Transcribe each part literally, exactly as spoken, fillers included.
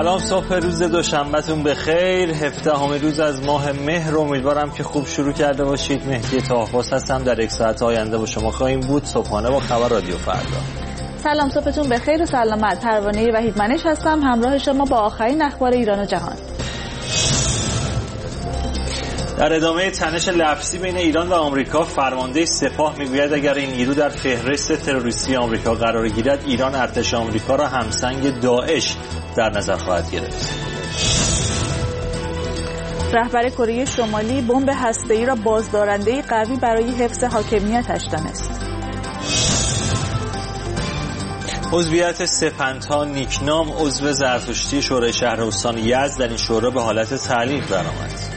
سلام، صبح روز دوشنبهتون بخیر. هفدهمین روز از ماه مهر. امیدوارم که خوب شروع کرده باشید. مهدی طاهرباز هستم. در یک ساعت آینده با شما خواهیم بود. صبحانه با خبر رادیو فردا. سلام، صبحتون بخیر و سلامت. پروانه وحیدمنش هستم، همراه شما با آخرین اخبار ایران و جهان. در ادامه تنش لفظی بین ایران و آمریکا، فرمانده سپاه میگوید اگر این نیرو در فهرست تروریستی آمریکا قرار گیرد، ایران ارتش آمریکا را همسنگ داعش در نظر خواهد گرفت. رهبر کره شمالی بمب هسته‌ای را بازدارنده قوی برای حفظ حاکمیتش دانست. عضویت سپنتا نیکنام عضو زرتشتی شورای شهر استان یزد در این شورا به حالت تعلیق درآمد.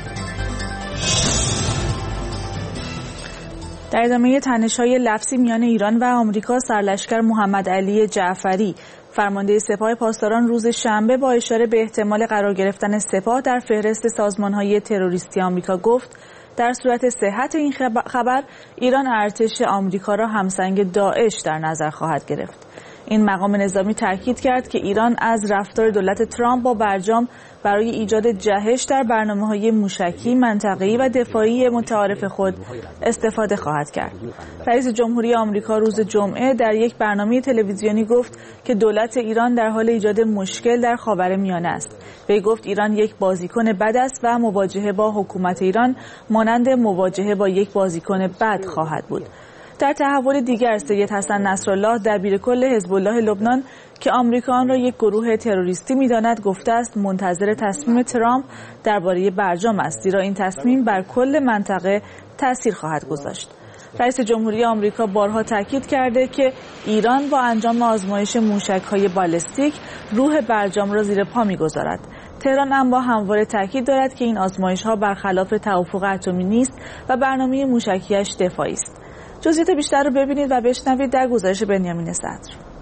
در ادامه تنش‌های لفظی میان ایران و آمریکا، سرلشکر محمد علی جعفری فرمانده سپاه پاسداران روز شنبه با اشاره به احتمال قرار گرفتن سپاه در فهرست سازمان‌های تروریستی آمریکا گفت در صورت صحت این خبر ایران ارتش آمریکا را همسنگ داعش در نظر خواهد گرفت. این مقام نظامی تاکید کرد که ایران از رفتار دولت ترامپ با برجام برای ایجاد جهش در برنامه‌های موشکی، منطقه‌ای و دفاعی متعارف خود استفاده خواهد کرد. رئیس جمهوری آمریکا روز جمعه در یک برنامه تلویزیونی گفت که دولت ایران در حال ایجاد مشکل در خاورمیانه است. وی گفت ایران یک بازیکن بد است و مواجهه با حکومت ایران مانند مواجهه با یک بازیکن بد خواهد بود. در تحول دیگر، سید حسن نصرالله دبیرکل حزب الله لبنان که آمریکا آن را یک گروه تروریستی می‌داند گفته است منتظر تصمیم ترامپ درباره برجام است، زیرا این تصمیم بر کل منطقه تأثیر خواهد گذاشت. رئیس جمهوری آمریکا بارها تاکید کرده که ایران با انجام آزمایش موشک‌های بالستیک روح برجام را زیر پا می‌گذارد. تهران اما همواره تاکید دارد که این آزمایش‌ها برخلاف توافق اتمی نیست و برنامه موشکی‌اش دفاعی است. جزئیات بیشتر رو ببینید و بشنوید در گزارش بنیامین صدر.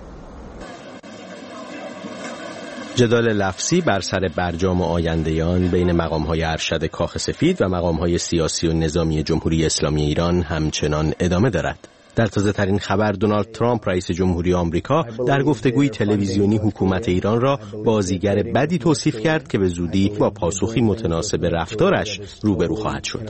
جدال لفظی بر سر برجام و آینده‌یان بین مقام‌های ارشد کاخ سفید و مقام‌های سیاسی و نظامی جمهوری اسلامی ایران همچنان ادامه دارد. در تازه‌ترین خبر، دونالد ترامپ رئیس جمهوری آمریکا در گفتگوی تلویزیونی حکومت ایران را بازیگر بدی توصیف کرد که به زودی با پاسخی متناسب رفتارش روبرو خواهد شد.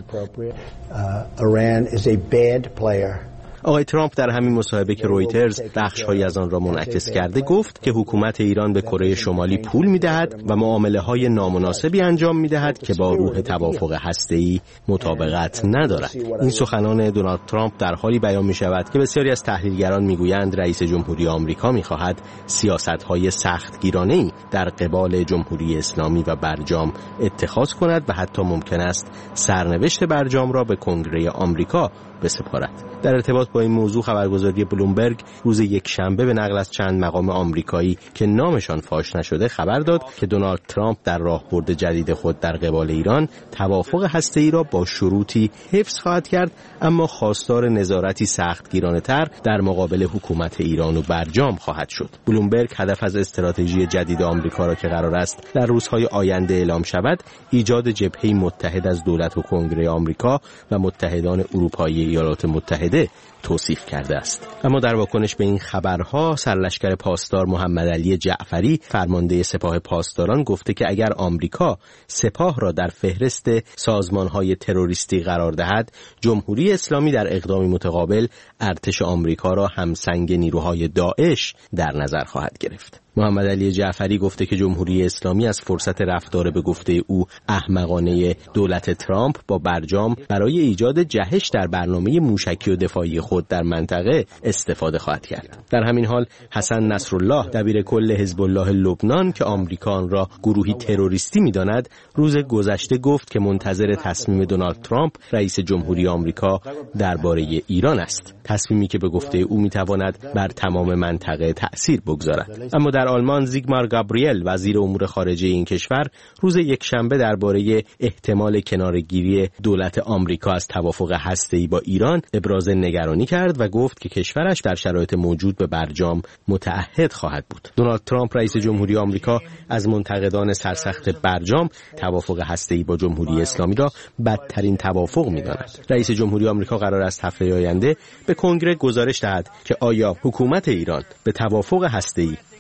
آقای ترامپ در همین مصاحبه که رویترز بخش‌هایی از آن را منعکس کرده گفت که حکومت ایران به کره شمالی پول می‌دهد و معامله‌های نامناسبی انجام می‌دهد که با روح توافق هسته‌ای مطابقت ندارد. این سخنان دونالد ترامپ در حالی بیان می‌شود که بسیاری از تحلیلگران می‌گویند رئیس جمهوری آمریکا می‌خواهد سیاست‌های سختگیرانه‌ای در قبال جمهوری اسلامی و برجام اتخاذ کند و حتی ممکن است سرنوشت برجام را به کنگره آمریکا بسپارد. در ارتباط با این موضوع خبرگزاری بلومبرگ روز یکشنبه به نقل از چند مقام آمریکایی که نامشان فاش نشده خبر داد که دونالد ترامپ در راهبرد جدید خود در قبال ایران توافق هسته‌ای را با شروطی حفظ خواهد کرد، اما خواستار نظارتی سختگیرانه‌تر در مقابل حکومت ایران و برجام خواهد شد. بلومبرگ هدف از استراتژی جدید آمریکا را که قرار است در روزهای آینده اعلام شود، ایجاد جبهه‌ای متحد از دولت و کنگره آمریکا و متحدان اروپایی ایالات متحده توصیف کرده است. اما در واکنش به این خبرها، سرلشکر پاسدار محمد علی جعفری فرمانده سپاه پاسداران گفته که اگر آمریکا سپاه را در فهرست سازمان‌های تروریستی قرار دهد، جمهوری اسلامی در اقدامی متقابل ارتش آمریکا را همسنگ نیروهای داعش در نظر خواهد گرفت. محمد علی جعفری گفته که جمهوری اسلامی از فرصت رفتار به گفته او احمقانه دولت ترامپ با برجام برای ایجاد جهش در برنامه موشکی و دفاعی خود در منطقه استفاده خواهد کرد. در همین حال حسن نصرالله دبیرکل حزب الله لبنان که آمریکا آن را گروهی تروریستی می‌داند، روز گذشته گفت که منتظر تصمیم دونالد ترامپ رئیس جمهوری آمریکا درباره ایران است، تصمیمی که به گفته او می‌تواند بر تمام منطقه تأثیر بگذارد. اما در آلمان زیگمار گابریل وزیر امور خارجه این کشور روز یکشنبه درباره احتمال کناره‌گیری دولت آمریکا از توافق هسته‌ای با ایران ابراز نگرانی کرد و گفت که کشورش در شرایط موجود به برجام متعهد خواهد بود. دونالد ترامپ رئیس جمهوری آمریکا از منتقدان سرسخت برجام توافق هسته‌ای با جمهوری اسلامی را بدترین توافق می‌داند. رئیس جمهوری آمریکا قرار است هفته آینده به کنگره گزارش دهد که آیا حکومت ایران به توافق هسته‌ای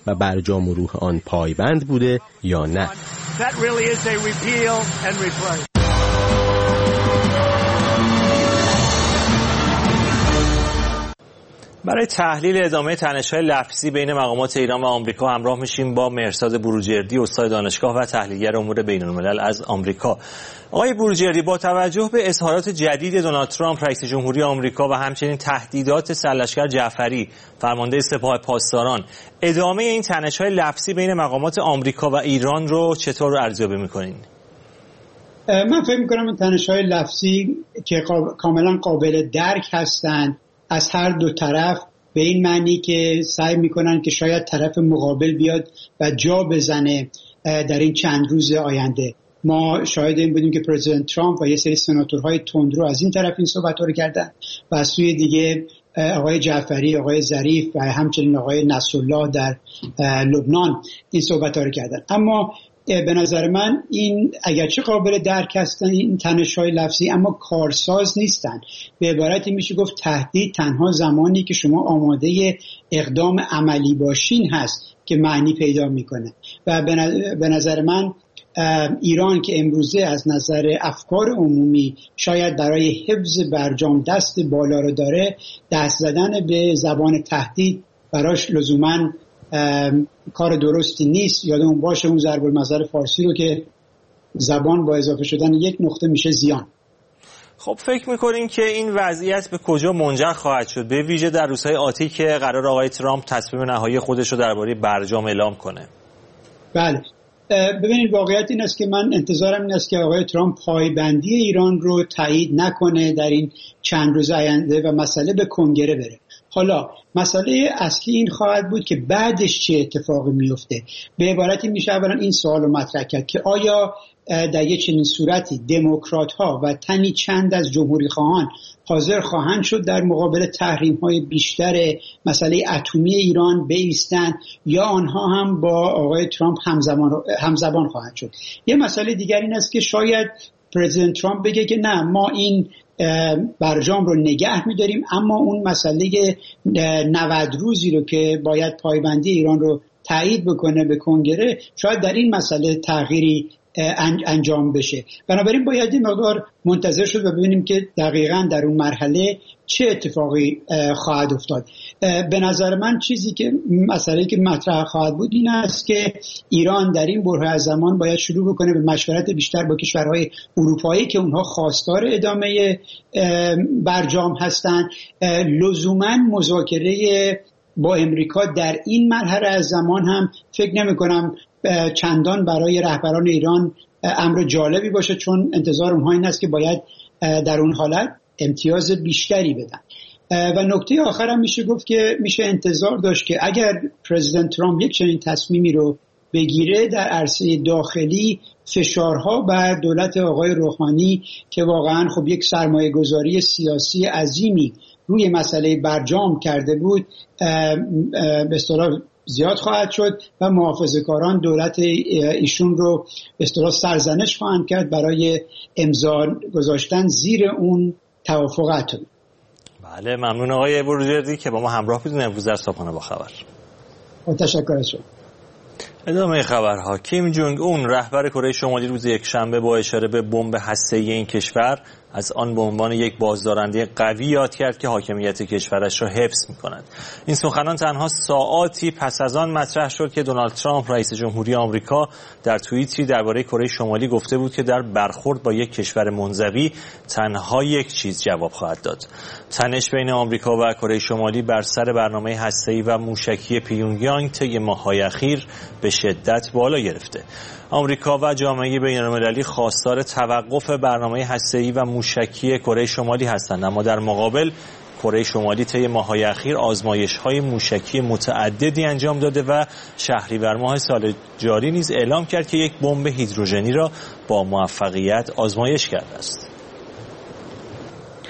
و برجام و روح آن پایبند بوده یا نه. برای تحلیل ادامه تنش‌های لفظی بین مقامات ایران و آمریکا همراه میشیم با مهرزاد بروجردی، استاد دانشگاه و تحلیلگر امور بین‌الملل از آمریکا. آقای بروجردی، با توجه به اظهارات جدید دونالد ترامپ رئیس جمهوری آمریکا و همچنین تهدیدات سرلشکر جعفری فرمانده سپاه پاسداران، ادامه این تنش‌های لفظی بین مقامات آمریکا و ایران رو چطور ارزیابی می‌کنین؟ من فکر می‌کنم این تنش‌های لفظی که کاملا قابل درک هستند از هر دو طرف، به این معنی که سعی میکنن که شاید طرف مقابل بیاد و جا بزنه در این چند روز آینده. ما شاهد این بودیم که پرزیدنت ترامپ و یه سری سناتورهای تندرو از این طرف این صحبت‌ها رو کردن و از سوی دیگه آقای جعفری، آقای ظریف و همچنین آقای نصرالله در لبنان این صحبت‌ها رو کردن. اما به نظر من این اگرچه قابل درک هستن این تنش‌های لفظی، اما کارساز نیستن. به عبارتی میشه گفت تهدید تنها زمانی که شما آماده اقدام عملی باشین هست که معنی پیدا میکنه و به نظر من ایران که امروزه از نظر افکار عمومی شاید برای حفظ برجام دست بالا رو داره، دست زدن به زبان تهدید براش لزوماً کار درستی نیست. یادمون باشه اون ضرب المثل فارسی رو که زبان با اضافه شدن یک نقطه میشه زیان. خب فکر میکنین که این وضعیت به کجا منجر خواهد شد، به ویژه در روزهای آتی که قرار آقای ترامپ تصمیم نهایی خودش رو درباره برجام اعلام کنه؟ بله، ببینید واقعیت این است که من انتظارم این است که آقای ترامپ پایبندی ایران رو تایید نکنه در این چند روز آینده و مسئله به کنگره بره. حالا مسئله اصلی این خواهد بود که بعدش چه اتفاقی میفته. به عبارتی میشه اولا این سوال رو مطرح کرد که آیا در یک چنین صورتی دموکرات ها و تنی چند از جمهوری خواهان حاضر خواهند شد در مقابل تحریم های بیشتر مسئله اتمی ایران بایستند یا آنها هم با آقای ترامپ همزمان همزبان خواهند شد. یه مسئله دیگر این است که شاید پرزیدنت ترامپ بگه که نه، ما این برجام رو نگه می‌داریم، اما اون مسئله نود روزی رو که باید پایبندی ایران رو تایید بکنه به کنگره، شاید در این مسئله تغییری انجام بشه. بنابراین باید این مقدار منتظر شد و ببینیم که دقیقاً در اون مرحله چه اتفاقی خواهد افتاد. به نظر من چیزی که مسئله که مطرح خواهد بود این است که ایران در این بره از زمان باید شروع بکنه به مشورت بیشتر با کشورهای اروپایی که اونها خواستار ادامه برجام هستند. لزوماً مذاکره با امریکا در این مرحله از زمان هم فکر نمی کنم چندان برای رهبران ایران امر جالبی باشه، چون انتظار اونها این است که باید در اون حالت امتیاز بیشتری بدن. و نکته آخر هم میشه گفت که میشه انتظار داشت که اگر پرزیدنت ترامپ یک چنین تصمیمی رو بگیره، در عرصه داخلی فشارها بر دولت آقای روحانی که واقعا خب یک سرمایه گذاری سیاسی عظیمی روی مسئله برجام کرده بود به اصطلاح زیاد خواهد شد و محافظه‌کاران دولت ایشون رو به اصطلاح سرزنش خواهند کرد برای امضا گذاشتن زیر اون توافق اتمی. بله، ممنون آقای بروجردی که با ما همراه بودین امروز در صبحانه با خبر. تشکر از شما. ادامه خبرها. کیم جونگ اون رهبر کره شمالی روز یکشنبه با اشاره به بمب هسته‌ای این کشور از آن به عنوان یک بازدارنده قوی یاد کرد که حاکمیت کشورش را حفظ می‌کند. این سخنان تنها ساعاتی پس از آن مطرح شد که دونالد ترامپ رئیس جمهوری آمریکا در توییتی درباره کره شمالی گفته بود که در برخورد با یک کشور منزوی تنها یک چیز جواب خواهد داد. تنش بین آمریکا و کره شمالی بر سر برنامه هسته‌ای و موشکی پیونگیانگ طی ماه‌های اخیر به شدت بالا گرفته. آمریکا و جامعه بین‌المللی خواستار توقف برنامه هسته‌ای و موشکی کره شمالی هستند، اما در مقابل کره شمالی طی ماه‌های اخیر آزمایش‌های موشکی متعددی انجام داده و شهریور ماه سال جاری نیز اعلام کرد که یک بمب هیدروژنی را با موفقیت آزمایش کرده است.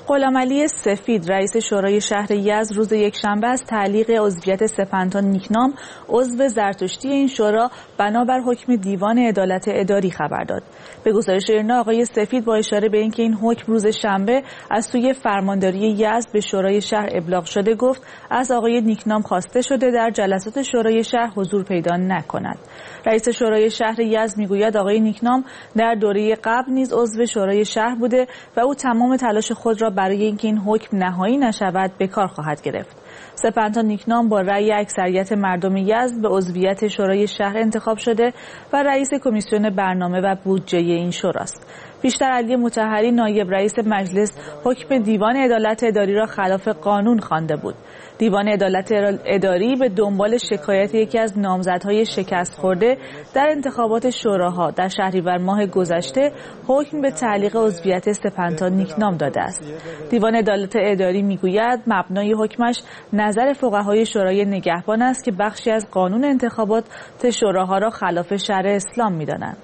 غلامعلی سفید رئیس شورای شهر یزد روز یکشنبه از تعلیق عضویت سپهردار نیکنام عضو زرتشتی این شورا بنابر حکم دیوان عدالت اداری خبر داد. به گزارش ایرنا آقای سفید با اشاره به اینکه این حکم روز شنبه از سوی فرمانداری یزد به شورای شهر ابلاغ شده گفت از آقای نیکنام خواسته شده در جلسات شورای شهر حضور پیدا نکند. رئیس شورای شهر یزد میگوید آقای نیکنام در دوره قبل نیز عضو شورای شهر بوده و او تمام تلاش خود را برای اینکه این حکم نهایی نشود به کار خواهد گرفت. سپهردار نیکنام با رأی اکثریت مردم یزد به عضویت شورای شهر انتخاب شده و رئیس کمیسیون برنامه و بودجه این شوراست. پیشتر علی مطهری نایب رئیس مجلس حکم دیوان عدالت اداری را خلاف قانون خوانده بود. دیوان عدالت اداری به دنبال شکایت یکی از نامزدهای شکست خورده در انتخابات شوراها در شهریور ماه گذشته حکم به تعلیق عضویت سپهردار نیکنام داده است. دیوان عدالت اداری میگوید مبنای حکمش نظر فقهای شورای نگهبان است که بخشی از قانون انتخابات شوراها را خلاف شرع اسلام می‌دانند.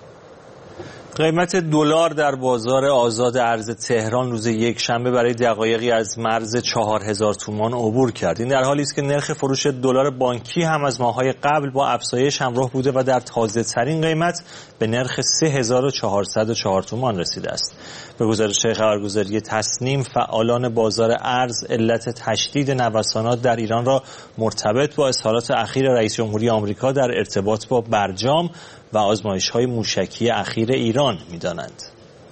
قیمت دلار در بازار آزاد ارز تهران روز یک شنبه برای دقایقی از مرز چهار هزار تومان عبور کرد. این در حالی است که نرخ فروش دلار بانکی هم از ماه‌های قبل با افزایش همراه بوده و در تازه‌ترین قیمت به نرخ سه هزار و چهارصد و چهار تومان رسیده است. به گزارش خبرگزاری تصنیم، فعالان بازار ارز علت تشدید نوسانات در ایران را مرتبط با اظهارات اخیر رئیس جمهوری آمریکا در ارتباط با برجام و آزمایش‌های موشکی اخیر ایران می‌دانند.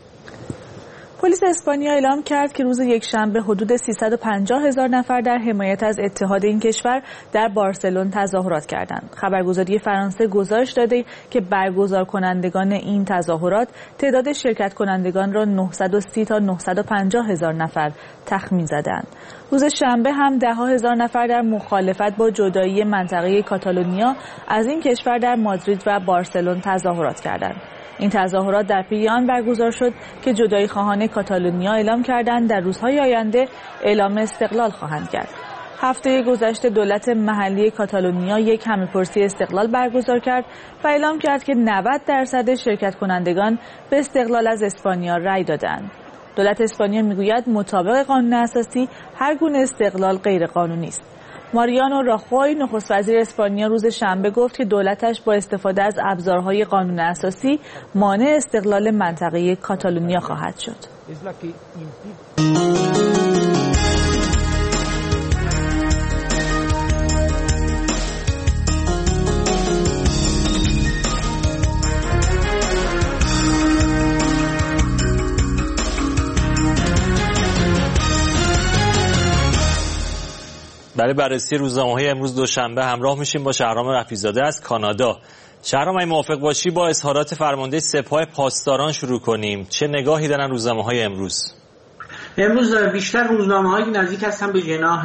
پلیس اسپانیا اعلام کرد که روز یکشنبه حدود سیصد و پنجاه هزار نفر در حمایت از اتحاد این کشور در بارسلون تظاهرات کردند. خبرگزاری فرانسه گزارش داده که برگزار کنندگان این تظاهرات تعداد شرکت کنندگان را نهصد و سی تا نهصد و پنجاه هزار نفر تخمین زدند. روز شنبه هم ده ها هزار نفر در مخالفت با جدایی منطقه کاتالونیا از این کشور در مادرید و بارسلون تظاهرات کردند. این تظاهرات در پی آن برگزار شد که جدایی خواهان کاتالونیا اعلام کردند در روزهای آینده اعلام استقلال خواهند کرد. هفته گذشته دولت محلی کاتالونیا یک همه‌پرسی استقلال برگزار کرد و اعلام کرد که نود درصد شرکت کنندگان به استقلال از اسپانیا رأی دادند. دولت اسپانیا میگوید مطابق قانون اساسی هر گونه استقلال غیر قانونی است. ماریانو راخوی نخست وزیر اسپانیا روز شنبه گفت که دولتش با استفاده از ابزارهای قانون اساسی مانع استقلال منطقه کاتالونیا خواهد شد. برای بررسی روزنامه‌های امروز دوشنبه همراه میشیم با شهرام رفیع‌زاده از کانادا. شهرام، اگه موافق باشی با اظهارات فرمانده سپاه پاسداران شروع کنیم. چه نگاهی دارن روزنامه‌های امروز؟ امروز بیشتر روزنامه‌های نزدیک هستن به جناح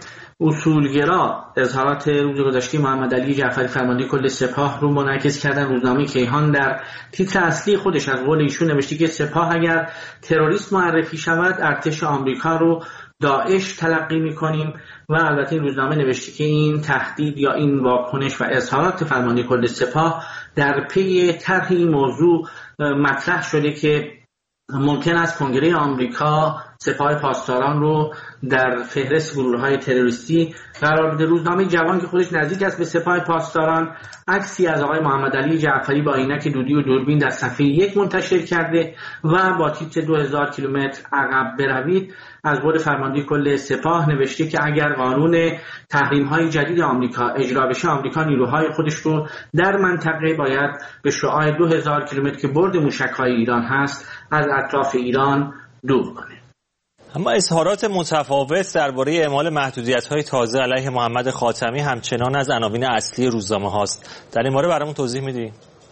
اصولگرا. اظهارات روز گذشته محمد علی جعفری فرمانده کل سپاه رو منعکس کردن. روزنامه کیهان در تیتر اصلی خودش از قول ایشون نوشته که سپاه اگر تروریست معرفی شود ارتش آمریکا رو داعش تلقی می‌کنیم و البته این روزنامه نوشته که این تهدید یا این واکنش و اظهارات فرمانده کل سپاه در پی طرح این موضوع مطرح شده که ممکن است کنگره آمریکا سپاه پاسداران رو در فهرست گروه‌های تروریستی قرار بده. روزنامه جوان که خودش نزدیک است به سپاه پاسداران عکسی از آقای محمد علی جعفری با عینک دودی و دوربین در صفحه یک منتشر کرده و با تیتر دو هزار کیلومتر عقب بروید از قول فرمانده کل سپاه نوشته که اگر قانون تحریم‌های جدید آمریکا اجرا بشه آمریکا نیروهای خودش رو در منطقه باید به شعاع دو هزار کیلومتر که برد موشک‌های ایران هست از اطراف ایران دور کنه. اما اظهارات متفاوت درباره اعمال محدودیت‌های تازه علیه محمد خاتمی همچنان از عناوین اصلی روزنامه هاست. در این باره برامون توضیح میدی؟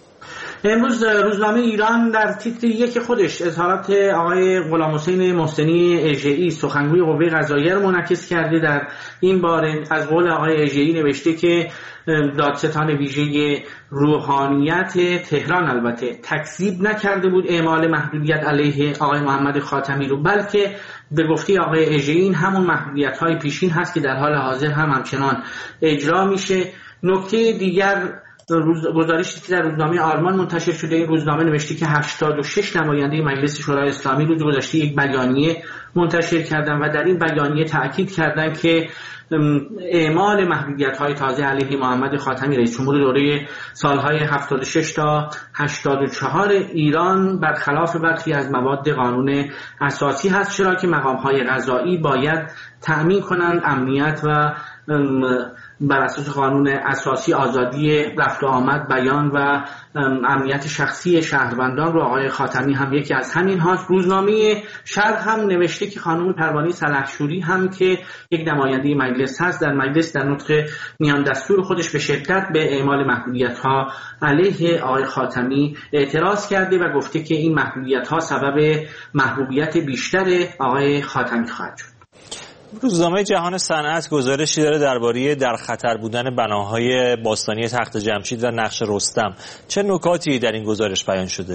امروز روزنامه ایران در تیتر یک خودش اظهارات آقای غلام حسین محسنی اژه‌ای سخنگوی قوه قضاییه رو منعکس کرده. در این باره از قول آقای اژه‌ای نوشته که دادستان ویژه روحانیت تهران البته تکذیب نکرده بود اعمال محدودیت علیه آقای محمد خاتمی رو، بلکه به گفته آقای اژه‌ای این همون محدودیت‌های پیشین هست که در حال حاضر هم همچنان اجرا میشه. نکته دیگر روز گزارشی که در روزنامه آلمان منتشر شده، این روزنامه نوشته که هشتاد و شش نماینده مجلس شورای اسلامی روز گذشته یک بیانیه منتشر کردند و در این بیانیه تاکید کردند که اعمال محدودیت‌های تازه علیه محمد خاتمی رئیس جمهور دوره سالهای هفتاد و شش تا هشتاد و چهار ایران برخلاف برخی از مواد قانون اساسی هست، چرا که مقام‌های قضایی باید تأمین کنند امنیت و بر اساس قانون اساسی آزادی رفت و آمد، بیان و امنیت شخصی شهروندان رو. آقای خاتمی هم یکی از همین هاست. روزنامه شرق هم نوشته که خانم پروانه سلحشوری هم که یک نماینده مجلس هست، در مجلس در نطق میان دستور خودش به شدت به اعمال محدودیت‌ها علیه آقای خاتمی اعتراض کرده و گفته که این محدودیت‌ها سبب محبوبیت بیشتر آقای خاتمی خواهد شد. روزنامه جهان صنعت گزارشی داره درباره در خطر بودن بناهای باستانی تخت جمشید و نقش رستم. چه نکاتی در این گزارش بیان شده؟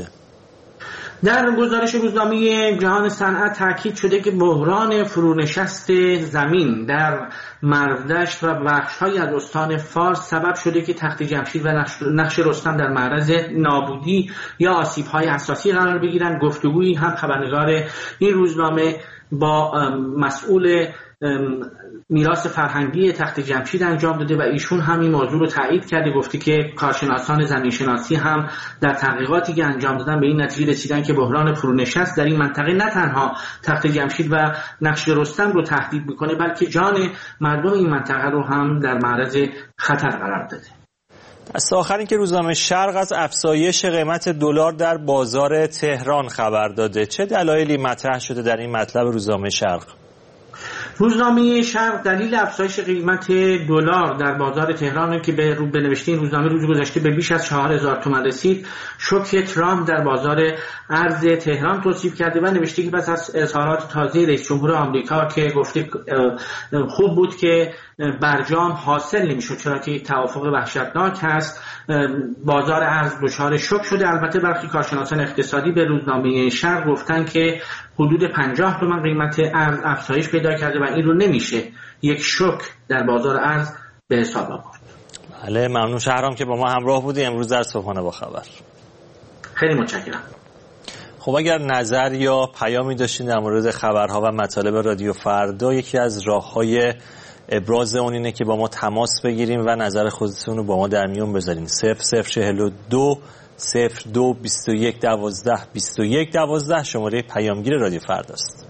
در گزارش روزنامه جهان صنعت تاکید شده که بحران فرونشست زمین در مرودشت و بخش‌های از استان فارس سبب شده که تخت جمشید و نقش رستم در معرض نابودی یا آسیب‌های اساسی قرار بگیرند. گفتگویی هم خبرنگار این روزنامه با مسئول میراث فرهنگی تخت جمشید انجام داده و ایشون هم این موضوع رو تایید کرده. گفته که کارشناسان زمینشناسی هم در تحقیقاتی که انجام دادن به این نتیجه رسیدن که بحران فرونشست در این منطقه نه تنها تخت جمشید و نقش رستم رو تهدید میکنه، بلکه جان مردم این منطقه رو هم در معرض خطر قرار داده. از آخر این که روزنامه شرق از افزایش قیمت دلار در بازار تهران خبر داده. چه دلایلی مطرح شده در این مطلب روزنامه شرق؟ روزنامه شرق دلیل افزایش قیمت دلار در بازار تهران که به رو بنوشته این روزنامه روز گذشته به بیش از چهار هزار تومان رسید، شوک ترامپ در بازار ارز تهران توصیف کرده و نوشته که پس از اظهارات تازه رئیس جمهور آمریکا که گفته خوب بود که برجام حاصل نمیشد چرا که توافق وحشتناک هست، بازار ارز دچار شوک شده. البته برخی کارشناسان اقتصادی به روزنامه شرق گفتن که حدود پنجاه تومان قیمت ارز افزایش پیدا کرده و این رو نمیشه یک شوک در بازار ارز به حساب آورد. بله، ممنون شهرام که با ما همراه بودی امروز در صبحانه با خبر. خیلی متشکرم. خب اگر نظر یا پیامی داشتین در مورد خبرها و مطالب رادیو فردا، یکی از راه‌های ابراز اون اینه که با ما تماس بگیریم و نظر خودتون رو با ما در میون بذارین. صفر صفر چهل و دو صفر دو بیست و یک دوازده بیست و یک دوازده شماره پیامگیر رادیو فرداست.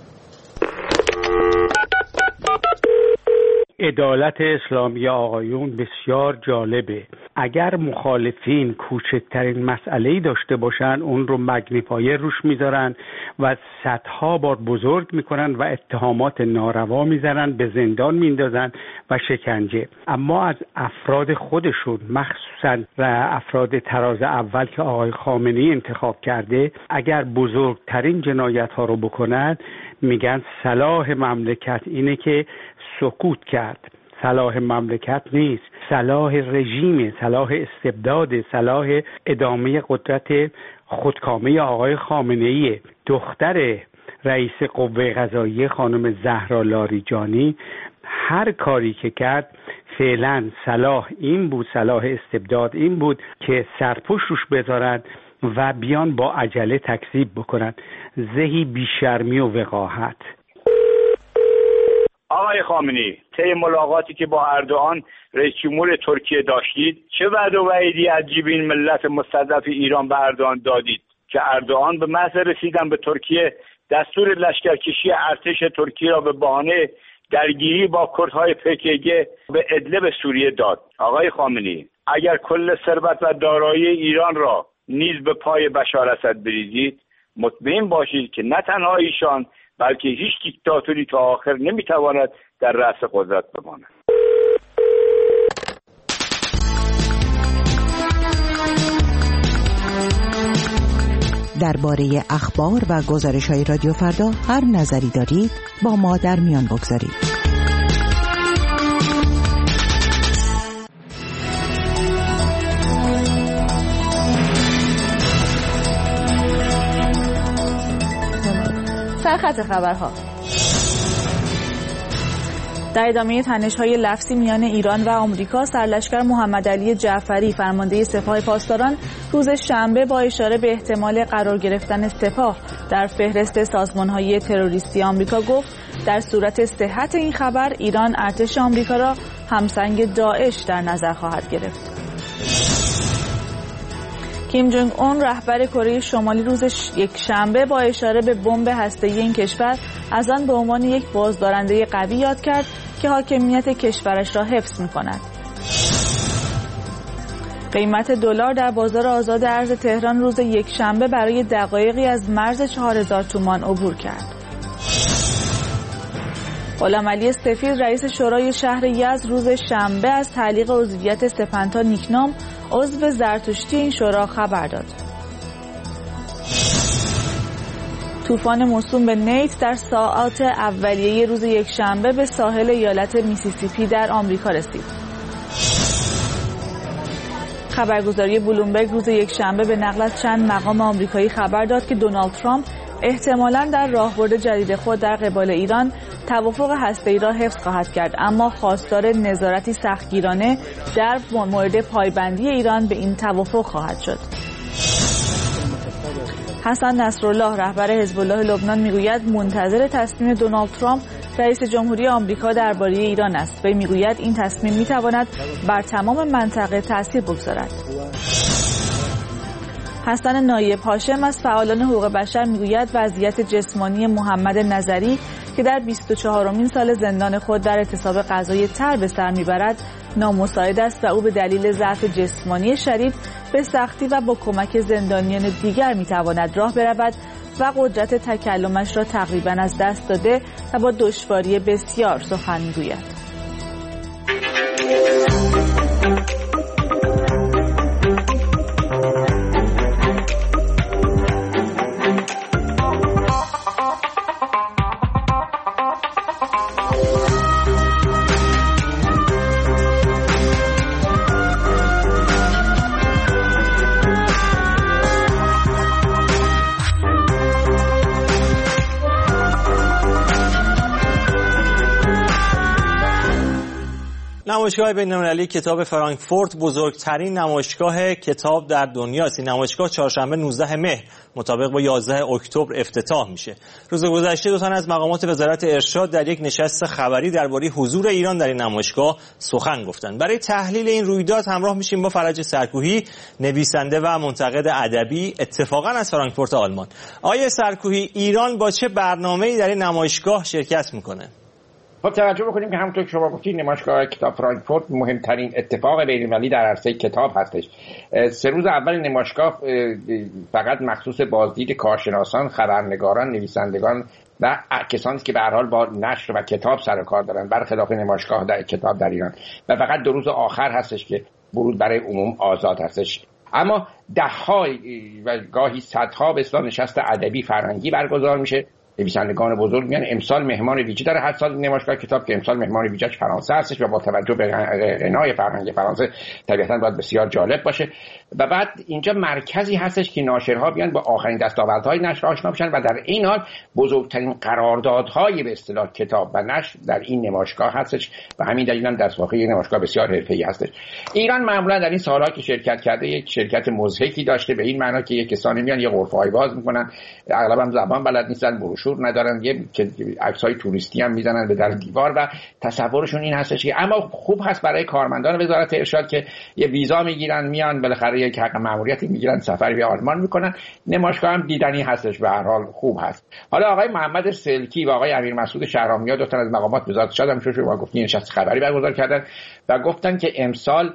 عدالت اسلامی آقایون بسیار جالبه. اگر مخالفین کوچکترین مسئله‌ای داشته باشن اون رو مگنیفایر روش میذارن و صدها بار بزرگ میکنن و اتهامات ناروا میذارن، به زندان میندازن و شکنجه. اما از افراد خودشون، مخصوصا افراد تراز اول که آقای خامنه‌ای انتخاب کرده، اگر بزرگترین جنایت ها رو بکنن میگن صلاح مملکت اینه که سکوت کرد. صلاح مملکت نیست، صلاح رژیم، صلاح استبداد، صلاح ادامه قدرت خودکامه آقای خامنه‌ای. دختر رئیس قوه قضاییه خانم زهرا لاریجانی هر کاری که کرد فعلا صلاح این بود، صلاح استبداد این بود که سرپوش روش بذارن و بیان با عجله تکذیب بکنن. زهی بیشرمی و وقاحت. آقای خامنه‌ای، طی ملاقاتی که با اردوغان رئیس جمهور ترکیه داشتید، چه وعد و وعیدی از جیب این ملت مستضعف ایران به اردوغان دادید که اردوغان به محض رسیدن به ترکیه دستور لشکرکشی ارتش ترکیه را به بهانه درگیری با کردهای پی کی کی به ادلب سوریه داد؟ آقای خامنه‌ای، اگر کل ثروت و دارایی ایران را نیز به پای بشار اسد بریزید، مطمئن باشید که نه تنها ایشان بلکه هیچ دیکتاتوری تا آخر نمیتواند در رأس قدرت بماند. درباره اخبار و گزارش‌های رادیو فردا هر نظری دارید با ما در میان بگذارید. سرخط خبرها. در ادامه تنش‌های لفظی میان ایران و آمریکا، سرلشکر محمد علی جعفری فرمانده سپاه پاسداران روز شنبه با اشاره به احتمال قرار گرفتن سپاه در فهرست سازمان‌های تروریستی آمریکا گفت در صورت صحت این خبر ایران ارتش آمریکا را همسنگ داعش در نظر خواهد گرفت. کیم جونگ اون رهبر کره شمالی روز یک شنبه با اشاره به بمب هسته‌ای این کشور از آن به عنوان یک بازدارنده قوی یاد کرد که حاکمیت کشورش را حفظ می‌کند. قیمت دلار در بازار آزاد ارز تهران روز یک شنبه برای دقایقی از مرز چهار هزار تومان عبور کرد. غلامعلی سفیر رئیس شورای شهر یزد روز شنبه از تعلیق عضویت سپنتا نیکنام عضو زرتشتی این شورا خبر داد. طوفان موسوم به نیت در ساعات اولیه روز یکشنبه به ساحل ایالت میسیسیپی در آمریکا رسید. خبرگزاری بلومبرگ روز یکشنبه به نقل از چند مقام آمریکایی خبر داد که دونالد ترامپ احتمالاً در راهبرد جدید خود در قبال ایران توافق هسته‌ای را حفظ خواهد کرد، اما خواستار نظارتی سختگیرانه در مورد پایبندی ایران به این توافق خواهد شد. حسن نصرالله رهبر حزب الله لبنان میگوید منتظر تصمیم دونالد ترامپ رئیس جمهوری آمریکا درباره ایران است. وی میگوید این تصمیم میتواند بر تمام منطقه تاثیر بگذارد. حسن نایب هاشم از فعالان حقوق بشر میگوید وضعیت جسمانی محمد نظری که در بیست و چهارمین سال زندان خود در اعتصاب غذای تر به سر میبرد نامساعد است و او به دلیل ضعف جسمانی شدید به سختی و با کمک زندانیان دیگر میتواند راه برود و قدرت تکلمش را تقریبا از دست داده و با دشواری بسیار سخن میگوید. نمایشگاه بین‌المللی کتاب فرانکفورت بزرگترین نمایشگاه کتاب در دنیاست. این نمایشگاه چهارشنبه نوزدهم مهر مطابق با یازدهم اکتبر افتتاح میشه. روز گذشته دو تن از مقامات وزارت ارشاد در یک نشست خبری درباره حضور ایران در این نمایشگاه سخن گفتند. برای تحلیل این رویداد همراه میشیم با فرج سرکوهی، نویسنده و منتقد ادبی اتفاقا از فرانکفورت آلمان. آقای سرکوهی، ایران با چه برنامه‌ای در این نمایشگاه شرکت میکنه؟ خب توجه بکنیم که همونطور که شما گفتید نمایشگاه کتاب فرانکفورت مهمترین اتفاق بین‌المللی در عرصه کتاب هستش. سه روز اول نمایشگاه فقط مخصوص بازدید کارشناسان، خبرنگاران، نویسندگان و کسانی که به هر حال با نشر و کتاب سر و کار دارن برخلاف نمایشگاه در کتاب در ایران و فقط دو روز آخر هستش که ورود برای عموم آزاد هستش. اما ده‌ها و گاهی صدها به اصطلاح نشست ادبی فرهنگی برگزار میشه. نویسندگان بزرگ میان. امسال مهمان ویژه داره هر سال نمایشگاه کتاب که امسال مهمان ویژه‌اش فرانسه هستش و با توجه به غنای فرهنگ فرانسه طبیعتاً باید بسیار جالب باشه. و بعد اینجا مرکزی هستش که ناشرها بیان با آخرین دستاوردهای نشر آشنا بشن و در این حال بزرگترین قراردادهای به اصطلاح کتاب و نشر در این نمایشگاه هستش و همین دلیل هم دست واقعی نمایشگاه بسیار حرفه‌ای هستش. ایران معمولا در این سال‌ها که شرکت کرده یک شرکت مضحکی داشته، به این معنا که یک کسانی میان یه غرفه‌ای باز میکنن، اغلب هم زبان بلد نیستن، بروشور ندارن، یه عکس‌های توریستی هم میزنن به در دیوار و تصورشون این هستش که اما خوب هست برای کارمندان وزارت ارشاد که یه ویزا میگیرن میان بالاخره یک حق مأموریتی میگیرن سفری به آلمان میکنن. نمایشگاه هم دیدنی هستش به هر حال خوب هست. حالا آقای محمد سلکی و آقای امیر مسعود شهرامیا دو تا از مقامات وزارت ارشاد هم شروع و گفتین نشست خبری برگزار کردن و گفتن که امسال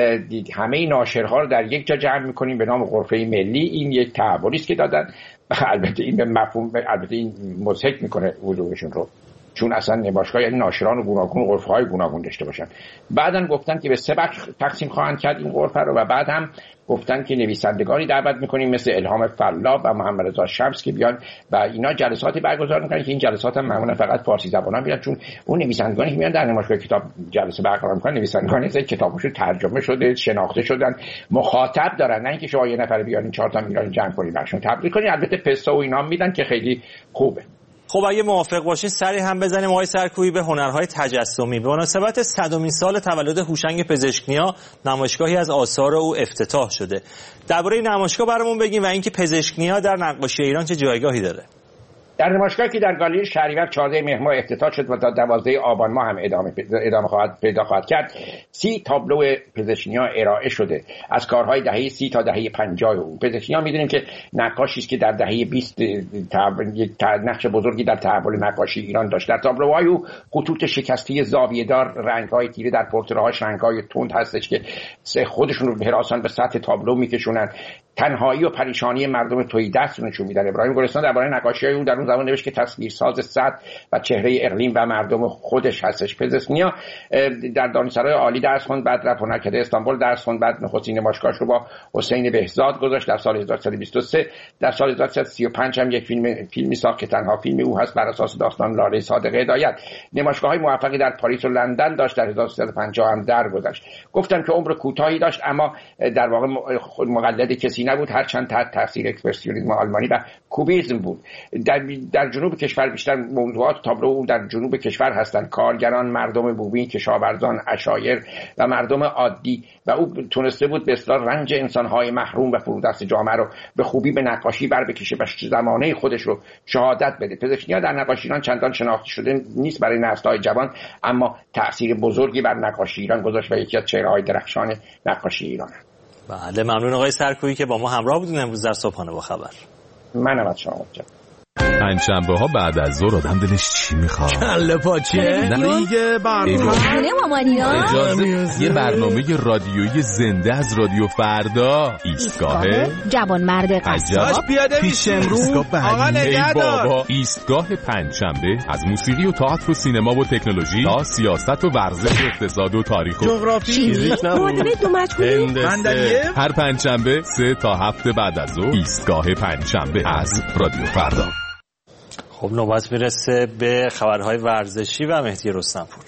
همه ناشرها رو در یک جا جمع میکنیم به نام غرفه ملی. این یک تعهدی است که دادن. البته این به مفهوم البته این مضحک میکنه وجودشون رو، چون اصلا نمایشگاه یعنی ناشران و گوناگون غرفه های گوناگون داشته باشن. بعدن گفتن که به سه بخش تقسیم خواهند کرد این غرفه رو و بعد هم گفتن که نویسندگانی دعوت میکنیم مثل الهام فلاح و محمد رضا شمس که بیان و اینا جلساتی برگزار میکنن که این جلسات هم معمولا فقط فارسی زبانان میان، چون اون نویسندگانی که میان در نمایشگاه کتاب جلسه برگزار میکنن نویسندگانی هستن که کتابشون ترجمه شده، شناخته شدن، مخاطب دارن، نه اینکه شما یه نفر بیارین چهار تا میلیون جمع کنین براشون تبلیغ کنین. البته پسته و اینا میدن که خیلی خوبه. خب اگه موافق باشین سری هم بزنیم آقای سرکویی به هنرهای تجسمی. به مناسبت صدمین سال تولد هوشنگ پزشکنیا نمایشگاهی از آثار او افتتاح شده. درباره این نمایشگاه برامون بگیم و اینکه پزشکنیا در نقاشی ایران چه جایگاهی داره. در نمایشگاهی که در گالری شهریور چهارده مهر ماه افتتاح شد و تا دوازده آبان ماه هم ادامه ادامه خواهد پیدا خواهد کرد، سی تابلو پزشکنیا ارائه شده از کارهای دهه سی تا دهه پنجاه او. پزشکنیا میدونیم که نقاشی است که در دهه بیست یک نقش بزرگی در تحول نقاشی ایران داشت. در تابلوهای او خطوط شکسته زاویه‌دار، رنگ‌های تیره در پورتره‌هاش رنگ‌های تند هستش که خودشون رو هراسان به سطح تابلو میکشونن. تنهایی و پریشانی مردم توی دست رو نشون میدن. ابراهیم گلستان درباره نقاشی‌های او در اون زمان نوشت که تصویرساز سطح و چهره اقلیم و مردم خودش هستش. پزشکنیا در دانشسرای عالی درس خوند، بعد رفت هنرکده استانبول درس خوند، بعد نخستین نمایشگاهش رو با حسین بهزاد گذاشت در سال هزار و سیصد و بیست و سه. در سال هزار و سیصد و سی و پنج هم یک فیلم فیلمی ساخت که تنها فیلم او هست بر اساس داستان لاله صادقه هدایت. نمایشگاه‌های موفقی در پاریس و لندن داشت. در هزار و سیصد و پنجاه هم درگذشت. گفتم که عمر کوتاهی داشت اما در واقع مقلد کسی نبود، هرچند تحت تاثیر اکسپرسیونیسم آلمانی و کوبیسم بود. در در جنوب کشور بیشتر موضوعات تابلو او در جنوب کشور هستند. کارگران، مردم بومی، کشاورزان، عشایر و مردم عادی، و او تونسته بود به اصطلاح رنج انسان‌های محروم و فرودست جامعه رو به خوبی به نقاشی بر بکشه و زمانه خودش رو شهادت بده. پزشکنیا در نقاشی ایران چندان شناخته شده نیست برای نسل‌های جوان، اما تأثیر بزرگی بر نقاشی ایران گذاشت و یکی از چهره‌های درخشان نقاشی ایران. بله، ممنون آقای سرکویی که با ما همراه بودین امروز در صبحانه با خبر. منم از شما متشکرم. پنجشنبه ها بعد از ظهر آدم دلش چی میخواد؟ کله پاچه؟ نه دیگه برنامه اجازه یه برنامه رادیویی زنده از رادیو فردا. ایستگاه جوان مرد قصاب پیاده میشه امروز. آقا نگهدار. بابا ایستگاه پنجشنبه از موسیقی و تئاتر و سینما و تکنولوژی تا سیاست و ورزش و اقتصاد و تاریخ و جغرافی معادله دو مجهولی. هر پنجشنبه سه تا هفت بعد از ظهر ایستگاه پنجشنبه از رادیو فردا. خب نوبت میرسه به خبرهای ورزشی و مهدی رستمپور.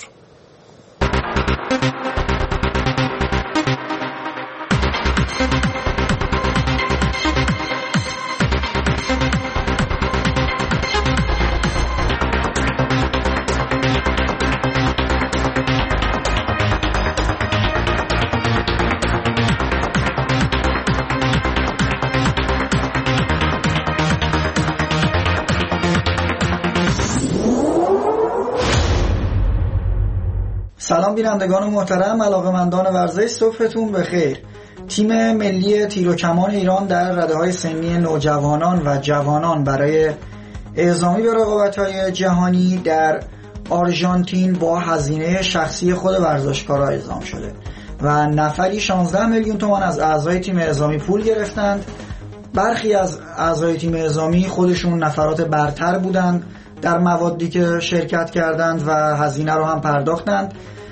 سلام بینندگان محترم، علاقه‌مندان ورزش، صبحتون بخیر. تیم ملی تیر و کمان ایران در رده‌های سنی نوجوانان و جوانان برای اعزامی به رقابت‌های جهانی در آرژانتین با هزینه شخصی خود ورزشکارا اعزام شده و نفری شانزده میلیون تومان از اعضای تیم اعزامی پول گرفتند. برخی از اعضای تیم اعزامی خودشون نفرات برتر بودند در موادی که شرکت کردند و هزینه رو هم پرداختند،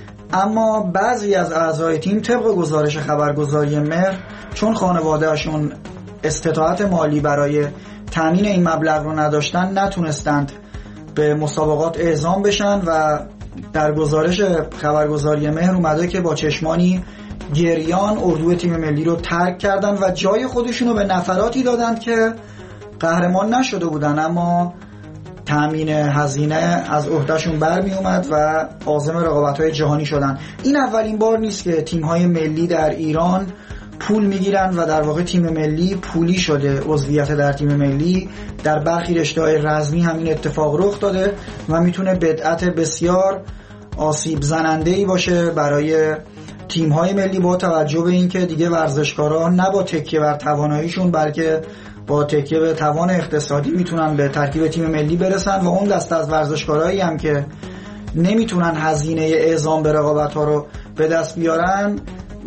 اما بعضی از اعضای تیم طبق گزارش خبرگزاری مهر چون خانواده‌شون استطاعت مالی برای تامین این مبلغ رو نداشتن نتونستند به مسابقات اعزام بشن و در گزارش خبرگزاری مهر اومده که با چشمانی گریان اردو تیم ملی رو ترک کردن و جای خودشون رو به نفراتی دادند که قهرمان نشده بودن اما تامین هزینه از عهدهشون برمی اومد و عازم رقابت‌های جهانی شدن. این اولین بار نیست که تیم‌های ملی در ایران پول میگیرن و در واقع تیم ملی پولی شده. عضویت در تیم ملی در برخی رشته‌های رزمی همین اتفاق رخ داده و میتونه بدعت بسیار آسیب زننده‌ای باشه برای تیم‌های ملی با توجه به اینکه دیگه ورزشکارا نه با تکیه بر تواناییشون بلکه با تکیه به توان اقتصادی میتونن به ترکیب تیم ملی برسن و اون دسته از ورزشکارایی هم که نمیتونن هزینه اعزام به رقابت‌ها رو به دست بیارن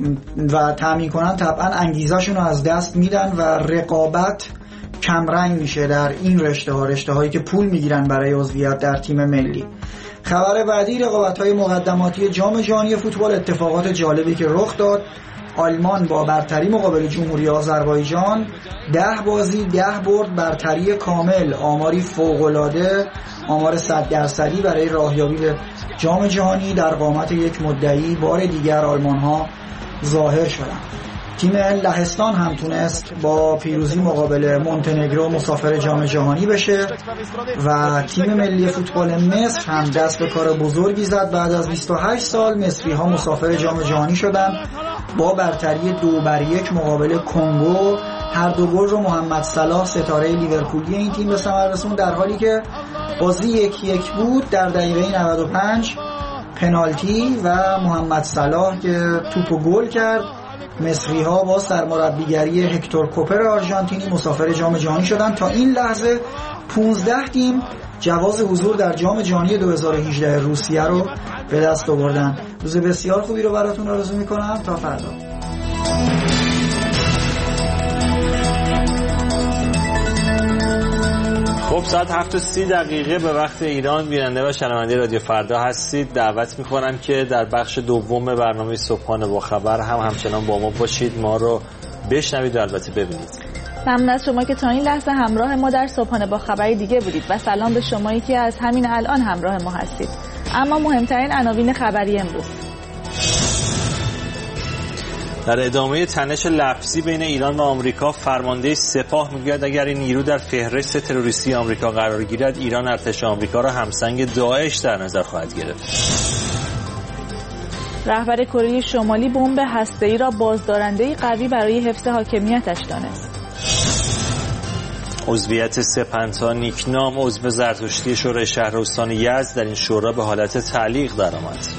و تامین کنن طبعا انگیزه‌شون رو از دست میدن و رقابت کمرنگ میشه در این رشته ها رشته هایی که پول میگیرن برای عضویت در تیم ملی. خبر بعدی رقابت‌های مقدماتی جام جهانی فوتبال، اتفاقات جالبی که رخ داد. آلمان با برتری مقابل جمهوری آذربایجان ده بازی ده برد، برتری کامل، آماری فوق‌العاده، آمار صد درصدی برای راهیابی به جام جهانی در قامت یک مدعی. بار دیگر آلمان‌ها ظاهر شدند. تیم لهستان هم تونست با پیروزی مقابل مونتنگرو مسافر جام جهانی بشه و تیم ملی فوتبال مصر هم دست به کار بزرگی زد. بعد از بیست و هشت سال مصری ها مسافر جام جهانی شدن با برتری دو بر یک مقابل کنگو. هر دو گل رو محمد صلاح ستاره لیورپولی این تیم به ثمر رسوند، در حالی که بازی یک یک بود. در دقیقه نود و پنج پنالتی و محمد صلاح که توپو گل کرد. مصری ها با سرمربیگری هکتور کوپر آرژانتینی مسافر جام جهانی شدند. تا این لحظه پانزده تیم جواز حضور در جام جهانی دو هزار و هجده روسیه رو به دست آوردن. روز بسیار خوبی رو براتون آرزو میکنم. تا فردا. خب ساعت هفت و سی دقیقه به وقت ایران بیننده و شنونده رادیو فردا هستید. دعوت میکنم که در بخش دوم برنامه صبحانه با خبر هم همچنان با ما باشید، ما رو بشنوید و البته ببینید. ممنون از شما که تا این لحظه همراه ما در صبحانه با خبری دیگه بودید و سلام به شمایی که از همین الان همراه ما هستید. اما مهمترین عناوین خبری امروز: در ادامه تنش لفظی بین ایران و آمریکا، فرمانده سپاه میگوید اگر این نیرو در فهرست تروریستی آمریکا قرار گیرد، ایران ارتش آمریکا را همسنگ داعش در نظر خواهد گرفت. رهبر کره شمالی بمب هسته‌ای را بازدارنده‌ای قوی برای حفظ حاکمیتش دانست. عضویت سپنتا نیکنام عضو زرتشتی شورای شهر استان یزد در این شورا به حالت تعلیق درآمد.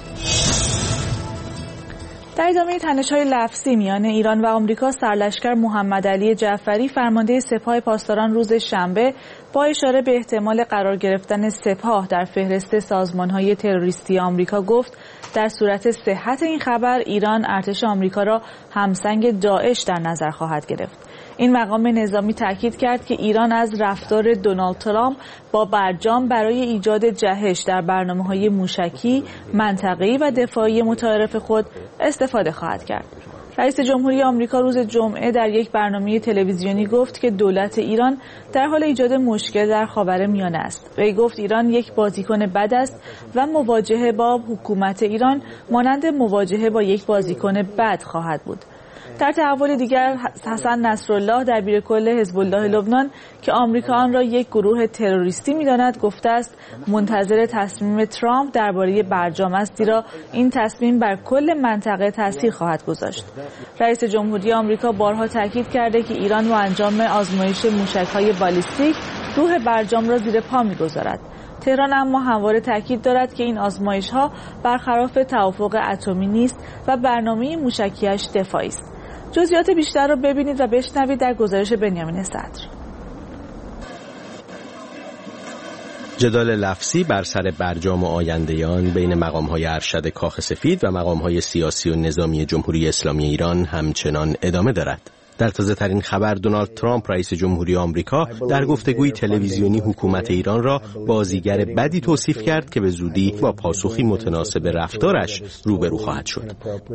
در ادامه تنش‌های لفظی میان ایران و آمریکا، سرلشکر محمد علی جعفری فرمانده سپاه پاسداران روز شنبه با اشاره به احتمال قرار گرفتن سپاه در فهرست سازمان‌های تروریستی آمریکا گفت در صورت صحت این خبر، ایران ارتش آمریکا را همسنگ داعش در نظر خواهد گرفت. این مقام نظامی تاکید کرد که ایران از رفتار دونالد ترامپ با برجام برای ایجاد جهش در برنامه‌های موشکی، منطقه‌ای و دفاعی متعارف خود استفاده خواهد کرد. رئیس جمهوری آمریکا روز جمعه در یک برنامه تلویزیونی گفت که دولت ایران در حال ایجاد مشکل در خاورمیانه است. وی گفت ایران یک بازیکن بد است و مواجهه با حکومت ایران مانند مواجهه با یک بازیکن بد خواهد بود. در تحول دیگر، حسن نصرالله دبیر کل حزب الله لبنان که آمریکا آن را یک گروه تروریستی می‌داند گفته است منتظر تصمیم ترامپ درباره برجام است، زیرا این تصمیم بر کل منطقه تاثیر خواهد گذاشت. رئیس جمهوری آمریکا بارها تاکید کرده که ایران با انجام آزمایش موشک‌های بالیستیک روح برجام را زیر پا می‌گذارد. تهران اما همواره تاکید دارد که این آزمایش‌ها برخلاف توافق اتمی نیست و برنامه موشکی‌اش دفاعی است. جزئیات بیشتر رو ببینید و بشنوید در گزارش بنیامین صدر. جدال لفظی بر سر برجام و آینده‌یان بین مقام‌های ارشد کاخ سفید و مقام‌های سیاسی و نظامی جمهوری اسلامی ایران همچنان ادامه دارد. در تازه ترین خبر، دونالد ترامپ رئیس جمهوری آمریکا در گفتگوی تلویزیونی حکومت ایران را بازیگر بدی توصیف کرد که به زودی با پاسخی متناسب رفتارش روبرو خواهد شد.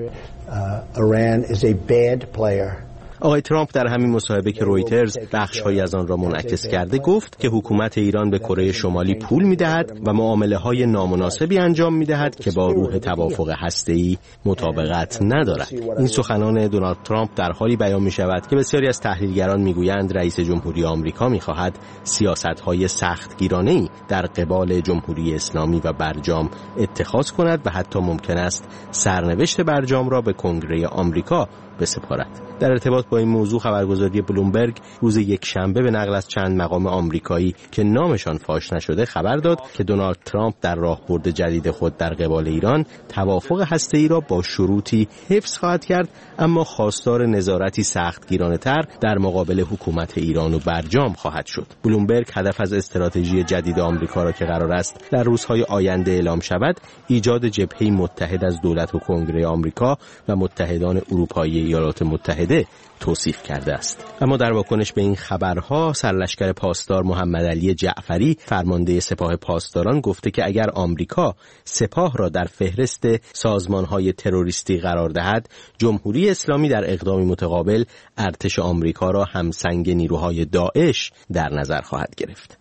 آقای ترامپ در همین مصاحبه که رویترز بخش‌هایی از آن را منعکس کرده گفت که حکومت ایران به کره شمالی پول می‌دهد و معامله‌های نامناسبی انجام می‌دهد که با روح توافق هسته‌ای مطابقت ندارد. این سخنان دونالد ترامپ در حالی بیان می‌شود که بسیاری از تحلیلگران می‌گویند رئیس جمهوری آمریکا می‌خواهد سیاست‌های سختگیرانه‌ای در قبال جمهوری اسلامی و برجام اتخاذ کند و حتی ممکن است سرنوشت برجام را به کنگره آمریکا بسپارد. در ارتباط با این موضوع خبرگزاری بلومبرگ روز یک شنبه به نقل از چند مقام آمریکایی که نامشان فاش نشده خبر داد که دونالد ترامپ در راهبرد جدید خود در قبال ایران توافق هسته‌ای را با شروطی حفظ خواهد کرد، اما خواستار نظارتی سختگیرانه‌تر در مقابل حکومت ایران و برجام خواهد شد. بلومبرگ هدف از استراتژی جدید آمریکا را که قرار است در روزهای آینده اعلام شود، ایجاد جبهه‌ای متحد از دولت و کنگره آمریکا و متحدان اروپایی ایالات متحده توصیف کرده است. اما در واکنش به این خبرها، سرلشکر پاسدار محمد علی جعفری فرمانده سپاه پاسداران گفته که اگر آمریکا سپاه را در فهرست سازمان‌های تروریستی قرار دهد، جمهوری اسلامی در اقدامی متقابل ارتش آمریکا را همسنگ نیروهای داعش در نظر خواهد گرفت.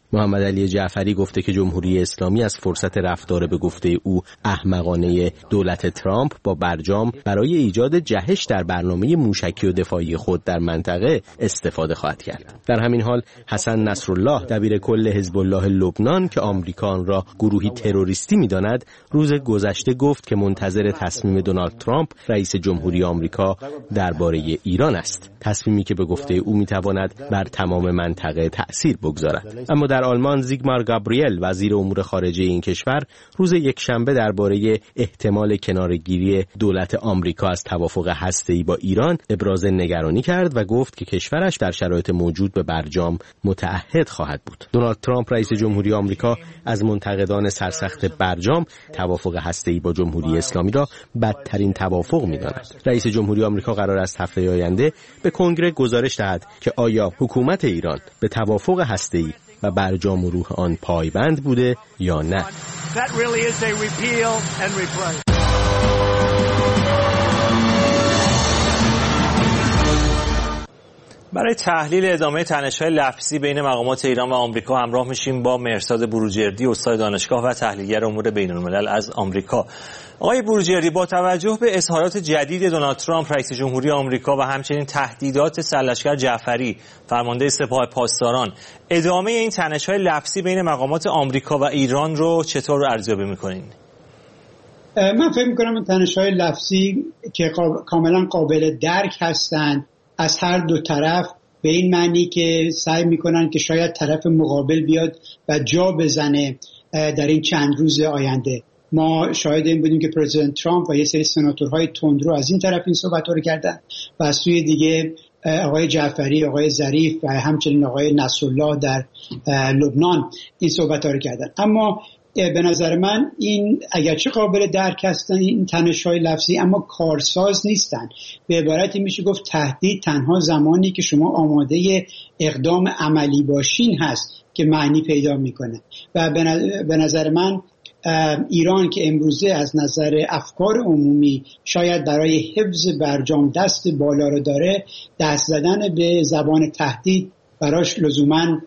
محمد علی جعفری گفته که جمهوری اسلامی از فرصت رفتار به گفته او احمقانه دولت ترامپ با برجام برای ایجاد جهش در برنامه موشکی و دفاعی خود در منطقه استفاده خواهد کرد. در همین حال حسن نصرالله دبیر کل حزب الله لبنان که آمریکا آن را گروهی تروریستی می‌داند، روز گذشته گفت که منتظر تصمیم دونالد ترامپ رئیس جمهوری آمریکا درباره ایران است، تصمیمی که به گفته او می‌تواند بر تمام منطقه تأثیر بگذارد. اما در آلمان زیگمار گابریل وزیر امور خارجه این کشور روز یکشنبه درباره احتمال کنارگیری دولت آمریکا از توافق هسته‌ای با ایران ابراز نگرانی کرد و گفت که کشورش در شرایط موجود به برجام متعهد خواهد بود. دونالد ترامپ رئیس جمهوری آمریکا از منتقدان سرسخت برجام توافق هسته‌ای با جمهوری اسلامی را بدترین توافق می‌داند. رئیس جمهوری آمریکا قرار است هفته آینده به کنگره گزارش دهد که آیا حکومت ایران به توافق هسته‌ای و برجام و روح آن پایبند بوده یا نه. برای تحلیل ادامه تنش‌های لفظی بین مقامات ایران و آمریکا همراه میشیم با مهرزاد بروجردی، استاد دانشگاه و تحلیلگر امور بین‌الملل از آمریکا. آقای بروجردی، با توجه به اظهارات جدید دونالد ترامپ رئیس جمهوری آمریکا و همچنین تهدیدات سرلشکر جعفری فرمانده سپاه پاسداران، ادامه این تنش‌های لفظی بین مقامات آمریکا و ایران رو چطور ارزیابی می‌کنین؟ من فکر می‌کنم این تنش‌های لفظی که کاملا قابل درک هستند از هر دو طرف، به این معنی که سعی میکنن که شاید طرف مقابل بیاد و جا بزنه در این چند روز آینده. ما شاهد این بودیم که پرزیدنت ترامپ و یه سری سناتورهای تندرو از این طرف این صحبت‌ها رو کردن و از سوی دیگه آقای جعفری، آقای ظریف و همچنین آقای نصرالله در لبنان این صحبت‌ها رو کردن. اما به نظر من این اگرچه قابل درک هستن این تنش‌های لفظی، اما کارساز نیستن. به عبارتی میشه گفت تهدید تنها زمانی که شما آماده اقدام عملی باشین هست که معنی پیدا میکنه و به نظر من ایران که امروزه از نظر افکار عمومی شاید برای حفظ برجام دست بالا رو داره، دست زدن به زبان تهدید براش لزوماً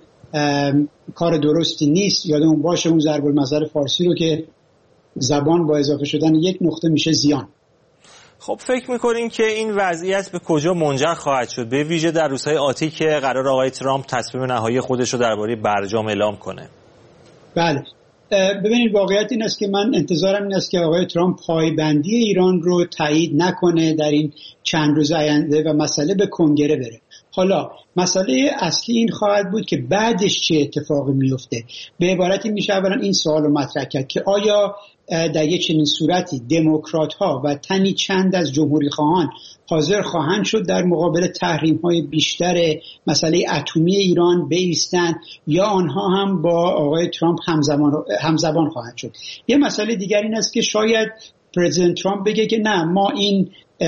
کار درستی نیست. یادمون باشه اون ضرب المثل فارسی رو که زبان با اضافه شدن یک نقطه میشه زیان. خب فکر میکنین که این وضعیت به کجا منجر خواهد شد، به ویژه در روزهای آتی که قرار آقای ترامپ تصمیم نهایی خودش رو درباره برجام اعلام کنه؟ بله، ببینید واقعیت این است که من انتظارم این است که آقای ترامپ پایبندی ایران رو تایید نکنه در این چند روز آینده و مسئله به کنگره بره. حالا مسئله اصلی این خواهد بود که بعدش چه اتفاقی میفته. به عبارتی میشه اولا این سوال رو مطرح کرد که آیا در یک چنین صورتی دموکرات ها و تنی چند از جمهوری خواهان حاضر خواهند شد در مقابل تحریم های بیشتر مسئله اتمی ایران بایستند یا آنها هم با آقای ترامپ همزمان همزبان خواهند شد. یه مسئله دیگر این است که شاید پرزیدنت ترامپ بگه که نه، ما این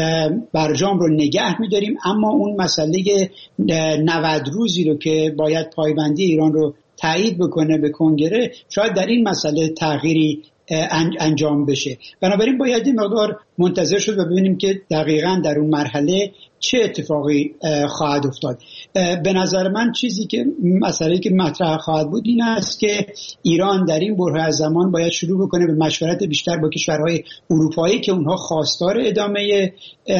برجام رو نگه می‌داریم، اما اون مسئله نود روزی رو که باید پایبندی ایران رو تایید بکنه به کنگره، شاید در این مسئله تغییری انجام بشه. بنابراین باید این مقدار منتظر شد و ببینیم که دقیقاً در اون مرحله چه اتفاقی خواهد افتاد. به نظر من چیزی که مسئله‌ای که مطرح خواهد بود این است که ایران در این بره از زمان باید شروع بکنه به مشورت بیشتر با کشورهای اروپایی که اونها خواستار ادامه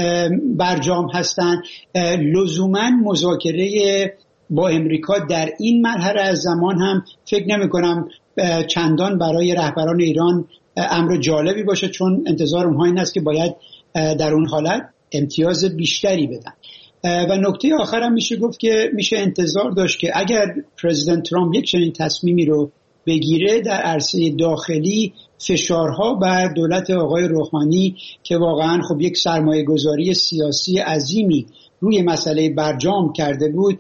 برجام هستند. لزوماً مذاکره با امریکا در این مرحله از زمان هم فکر نمی کنم چندان برای رهبران ایران امر جالبی باشه، چون انتظار اونها این است که باید در اون حالت امتیاز بیشتری بدن. و نکته آخرم میشه گفت که میشه انتظار داشت که اگر پرزیدنت ترامپ یک چنین تصمیمی رو بگیره، در عرصه داخلی فشارها بر دولت آقای روحانی که واقعا خب یک سرمایه گذاری سیاسی عظیمی روی مسئله برجام کرده بود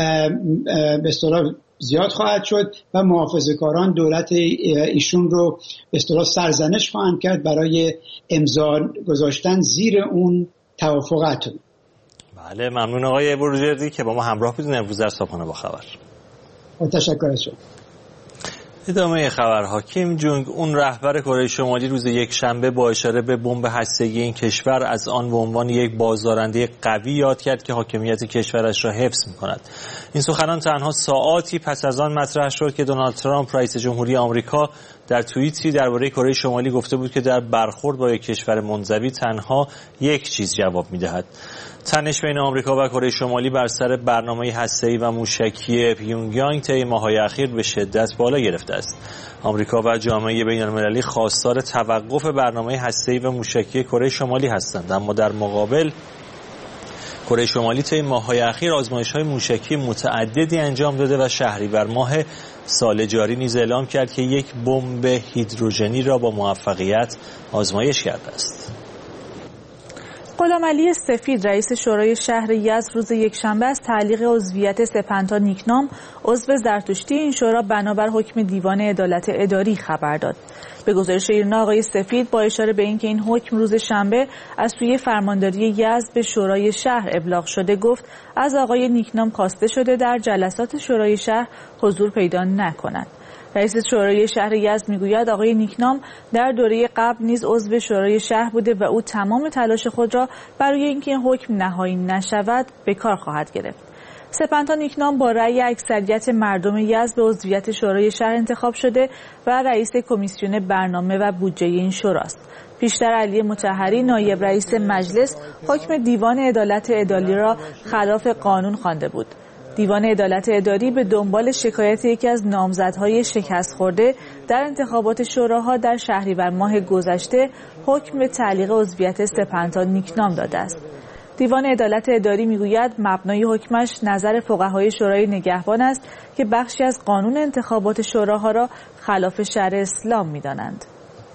به اصطلاح زیاد خواهد شد و محافظه‌کاران دولت ایشون رو به اصطلاح سرزنش خواهند کرد برای امضا گذاشتن زیر اون توافق اتمی. بله، ممنون آقای بروجردی که با ما همراه بودین امروز در صبحانه با خبر. تشکر از شما. ادامه خبرها. کیم جونگ اون رهبر کره شمالی روز یک شنبه با اشاره به بمب هسته‌ای این کشور از آن به عنوان یک بازدارنده قوی یاد کرد که حاکمیت کشورش را حفظ می‌کند. این سخنان تنها ساعاتی پس از آن مطرح شد که دونالد ترامپ رئیس جمهوری آمریکا در توییتی درباره کره شمالی گفته بود که در برخورد با یک کشور منزوی تنها یک چیز جواب می‌دهد. تنش بین آمریکا و کره شمالی بر سر برنامه هسته‌ای و موشکی پیونگیانگ طی ماه‌های اخیر به شدت بالا گرفته است. آمریکا و جامعه بین‌المللی خواستار توقف برنامه هسته‌ای و موشکی کره شمالی هستند، اما در مقابل کره شمالی طی ماه‌های اخیر آزمایش‌های موشکی متعددی انجام داده و شهریور ماه سال جاری نیز اعلام کرد که یک بمب هیدروژنی را با موفقیت آزمایش کرده است. غلامعلی سفید رئیس شورای شهر یزد روز یکشنبه از تعلیق عضویت سپنتا نیکنام عضو زرتشتی این شورا بنابر حکم دیوان عدالت اداری خبر داد. به گزارش ایرنا آقای سفید با اشاره به اینکه این حکم روز شنبه از سوی فرمانداری یزد به شورای شهر ابلاغ شده گفت از آقای نیکنام خواسته شده در جلسات شورای شهر حضور پیدا نکند. رئیس شورای شهر یزد میگوید آقای نیکنام در دوره قبل نیز عضو شورای شهر بوده و او تمام تلاش خود را برای اینکه این حکم نهایی نشود به کار خواهد گرفت. سپنتا نیکنام با رأی اکثریت مردم یزد به عضویت شورای شهر انتخاب شده و رئیس کمیسیون برنامه و بودجه این شوراست. پیشتر علی مطهری نایب رئیس مجلس حکم دیوان عدالت اداری را خلاف قانون خوانده بود. دیوان عدالت اداری به دنبال شکایت یکی از نامزدهای شکست خورده در انتخابات شوراها در شهریور ماه گذشته حکم به تعلیق عضویت سپنتا نیکنام داده است. دیوان عدالت اداری میگوید مبنای حکمش نظر فقهای شورای نگهبان است که بخشی از قانون انتخابات شوراها را خلاف شرع اسلام می‌دانند.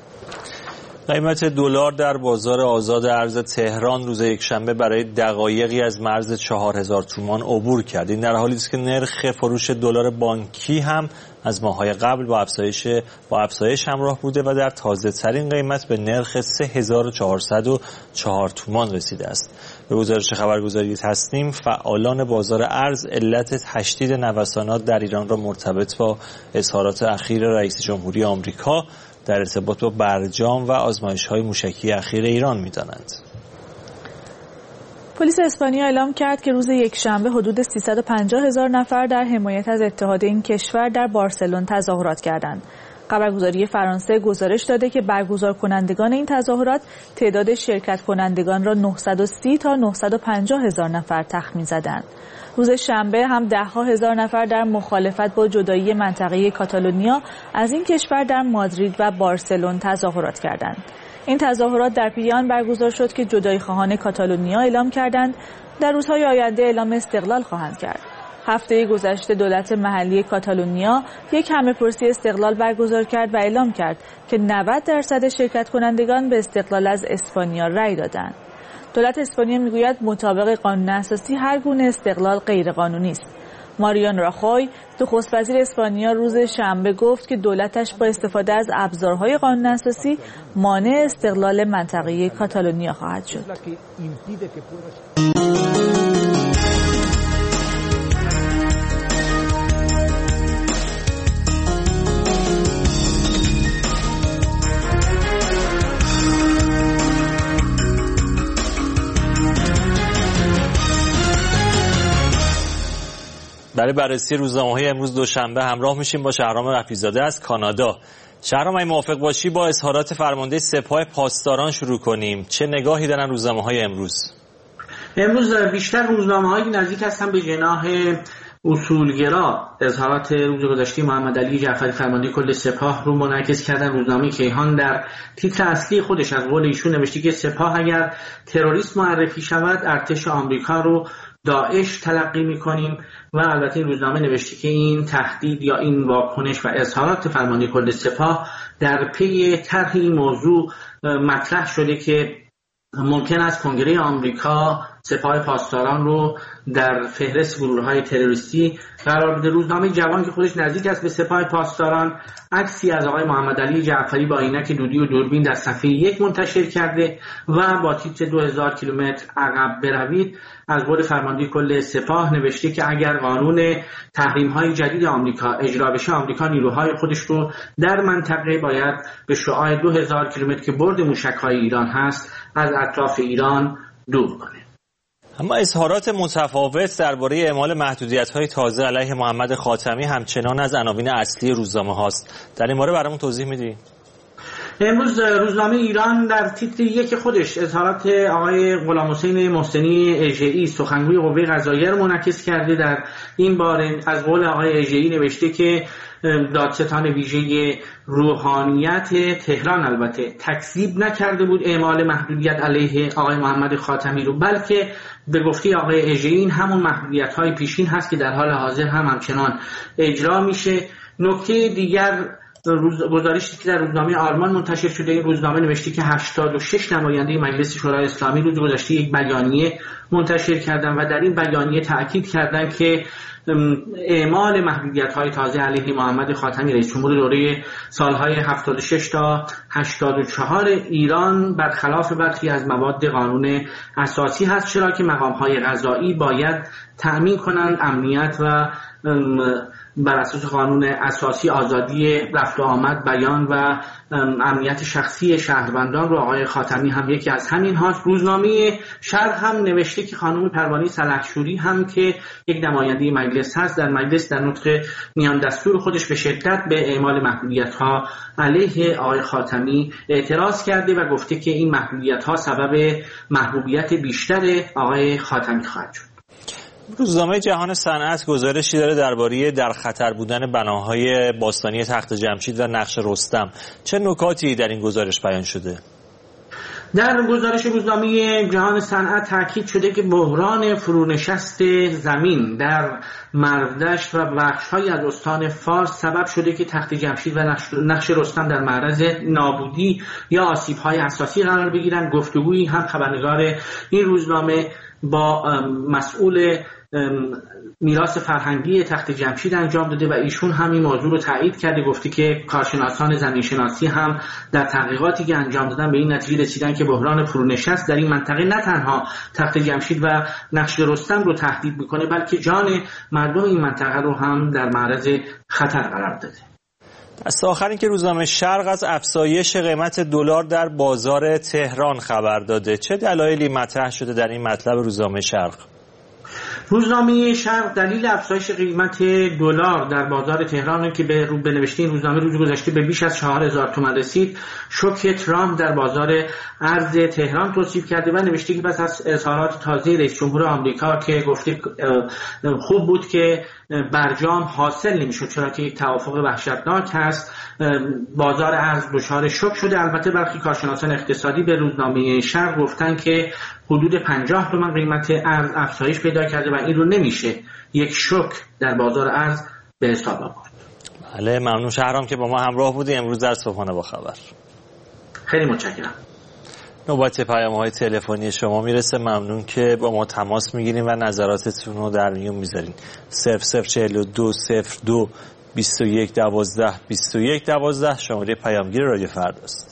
قیمت دلار در بازار آزاد ارز تهران روز یکشنبه برای دقایقی از مرز چهار هزار تومان عبور کرد. این در حالی است که نرخ فروش دلار بانکی هم از ماه‌های قبل با افزایش با افزایش همراه بوده و در تازه‌ترین قیمت به نرخ سه هزار و چهارصد و چهار تومان رسیده است. به گزارش خبرگزاری تصنیم فعالان بازار ارز علت تشدید نوسانات در ایران را مرتبط با اظهارات اخیر رئیس جمهوری آمریکا در ارتباط با برجام و آزمایش‌های موشکی اخیر ایران می‌دانند. پلیس اسپانیا اعلام کرد که روز یکشنبه حدود سیصد و پنجاه هزار نفر در حمایت از اتحاد این کشور در بارسلون تظاهرات کردند. خبرگزاری فرانسه گزارش داده که برگزار کنندگان این تظاهرات تعداد شرکت کنندگان را نهصد و سی تا نهصد و پنجاه هزار نفر تخمین زدند. روز شنبه هم ده ها هزار نفر در مخالفت با جدایی منطقه کاتالونیا از این کشور در مادرید و بارسلون تظاهرات کردند. این تظاهرات در پی آن برگزار شد که جدایی خواهان کاتالونیا اعلام کردند در روزهای آینده اعلام استقلال خواهند کرد. هفته گذشته دولت محلی کاتالونیا یک همه‌پرسی استقلال برگزار کرد و اعلام کرد که نود درصد شرکت کنندگان به استقلال از اسپانیا رأی دادند. دولت اسپانیا میگوید مطابق قانون اساسی هر گونه استقلال غیرقانونی است. ماریان راخوی نخست وزیر اسپانیا روز شنبه گفت که دولتش با استفاده از ابزارهای قانون اساسی مانع استقلال منطقه کاتالونیا خواهد شد. برای بررسی روزنامه‌های امروز دوشنبه همراه میشیم با شهرام رفیع‌زاده از کانادا. شهرام، اگه موافق باشی با اظهارات فرمانده سپاه پاسداران شروع کنیم. چه نگاهی دارن روزنامه‌های امروز؟ امروز بیشتر روزنامه‌های نزدیک هستن به جناح اصولگرا. اظهارات روز گذشته محمد علی جعفری فرمانده کل سپاه رو منعکس کردن. روزنامه کیهان در تیتر اصلی خودش از قول ایشون نوشته که سپاه اگر تروریست معرفی شود ارتش آمریکا رو داعش تلقی می‌کنیم و البته این روزنامه نوشته که این تهدید یا این واکنش و اظهارات فرمانده کل سپاه در پی طرح این موضوع مطرح شده که ممکن است کنگره آمریکا سپاه پاسداران رو در فهرست گروه‌های تروریستی قرار بده. روزنامه جوان که خودش نزدیک است به سپاه پاسداران عکسی از آقای محمد علی جعفری با عینک دودی و دوربین در صفحه یک منتشر کرده و با تیتر دو هزار کیلومتر عقب بروید از قول فرمانده کل سپاه نوشته که اگر قانون تحریم‌های جدید آمریکا اجرا بشه، آمریکا نیروهای خودش رو در منطقه باید به شعاع دو هزار کیلومتر که برد موشک‌های ایران هست از اطراف ایران دور کنه. اما اظهارات متفاوت درباره اعمال محدودیت‌های تازه علیه محمد خاتمی همچنان از عناوین اصلی روزنامه هاست. در این باره برامون توضیح میدی؟ امروز روزنامه ایران در تیتر یک خودش اظهارات آقای غلام حسین محسنی اژه‌ای سخنگوی قوه قضاییه رو منعکس کرده. در این باره از قول آقای اژه‌ای نوشته که دادستان ویژه روحانیت تهران البته تکذیب نکرده بود اعمال محدودیت علیه آقای محمد خاتمی رو، بلکه به گفته آقای اژه‌ای این همون محدودیت‌های پیشین هست که در حال حاضر هم همچنان اجرا میشه. نکته دیگر روز گزارشی که در روزنامه آرمان منتشر شده، این روزنامه نوشته که هشتاد و شش نماینده مجلس شورای اسلامی روز گذشته یک بیانیه منتشر کردند و در این بیانیه تاکید کردند که اعمال محدودیت‌های تازه علیه محمد خاتمی رئیس جمهور دوره سالهای هفتاد و شش تا هشتاد و چهار ایران برخلاف برخی از مواد قانون اساسی هست، چرا که مقام‌های قضایی باید تأمین کنند امنیت و بر اساس قانون اساسی آزادی رفت و آمد، بیان و امنیت شخصی شهروندان رو. آقای خاتمی هم یکی از همین هاست. روزنامه شرق هم نوشته که خانم پروانه سلحشوری هم که یک نماینده مجلس هست در مجلس در نطق میان دستور خودش به شدت به اعمال محدودیت‌ها علیه آقای خاتمی اعتراض کرده و گفته که این محدودیت‌ها سبب محبوبیت بیشتر آقای خاتمی خواهد شد. روزنامه جهان صنعت گزارشی داره درباره در خطر بودن بناهای باستانی تخت جمشید و نقش رستم. چه نکاتی در این گزارش بیان شده؟ در گزارش روزنامه جهان صنعت تاکید شده که بحران فرونشست زمین در مرودشت و بخش‌های از استان فارس سبب شده که تخت جمشید و نقش رستم در معرض نابودی یا آسیب‌های اساسی قرار بگیرند. گفتگویی هم خبرنگار این روزنامه با مسئول میراث فرهنگی تخت جمشید انجام داده و ایشون هم این موضوع رو تایید کرده. گفته که کارشناسان زمینشناسی هم در تحقیقاتی که انجام دادن به این نتیجه رسیدن که بحران فرونشست در این منطقه نه تنها تخت جمشید و نقش رستم رو تهدید میکنه، بلکه جان مردم این منطقه رو هم در معرض خطر قرار داده. از آخر این که روزنامه شرق از افزایش قیمت دلار در بازار تهران خبر داده. چه دلایلی مطرح شده در این مطلب روزنامه شرق؟ روزنامه شرق دلیل افزایش قیمت دلار در بازار تهران که به رو بنوشته این روزنامه روز گذشته به بیش از چهار هزار تومان رسید، شوک ترامپ در بازار ارز تهران توصیف کرده و نوشته که پس از اظهارات تازه رئیس جمهور آمریکا که گفته خوب بود که برجام حاصل نمیشد چرا که یک توافق وحشتناک هست، بازار ارز دچار شوک شده. البته برخی کارشناسان اقتصادی به روزنامه شرق گفتن که حدود پنجاه تومان قیمت ارز افزایش پیدا کرده و این رو نمیشه یک شوک در بازار ارز به حساب آورد. بله، ممنون شهرام که با ما همراه بودی امروز در صبحانه با خبر. خیلی متشکرم. نوبت پیام‌های تلفنی شما میرسه. ممنون که با ما تماس میگیرین و نظراتتون رو در میون میذارین. صفر صفر چهل و دو صفر دو بیست و یک دوازده بیست و یک دوازده شماره پیامگیر رادیو فرداست.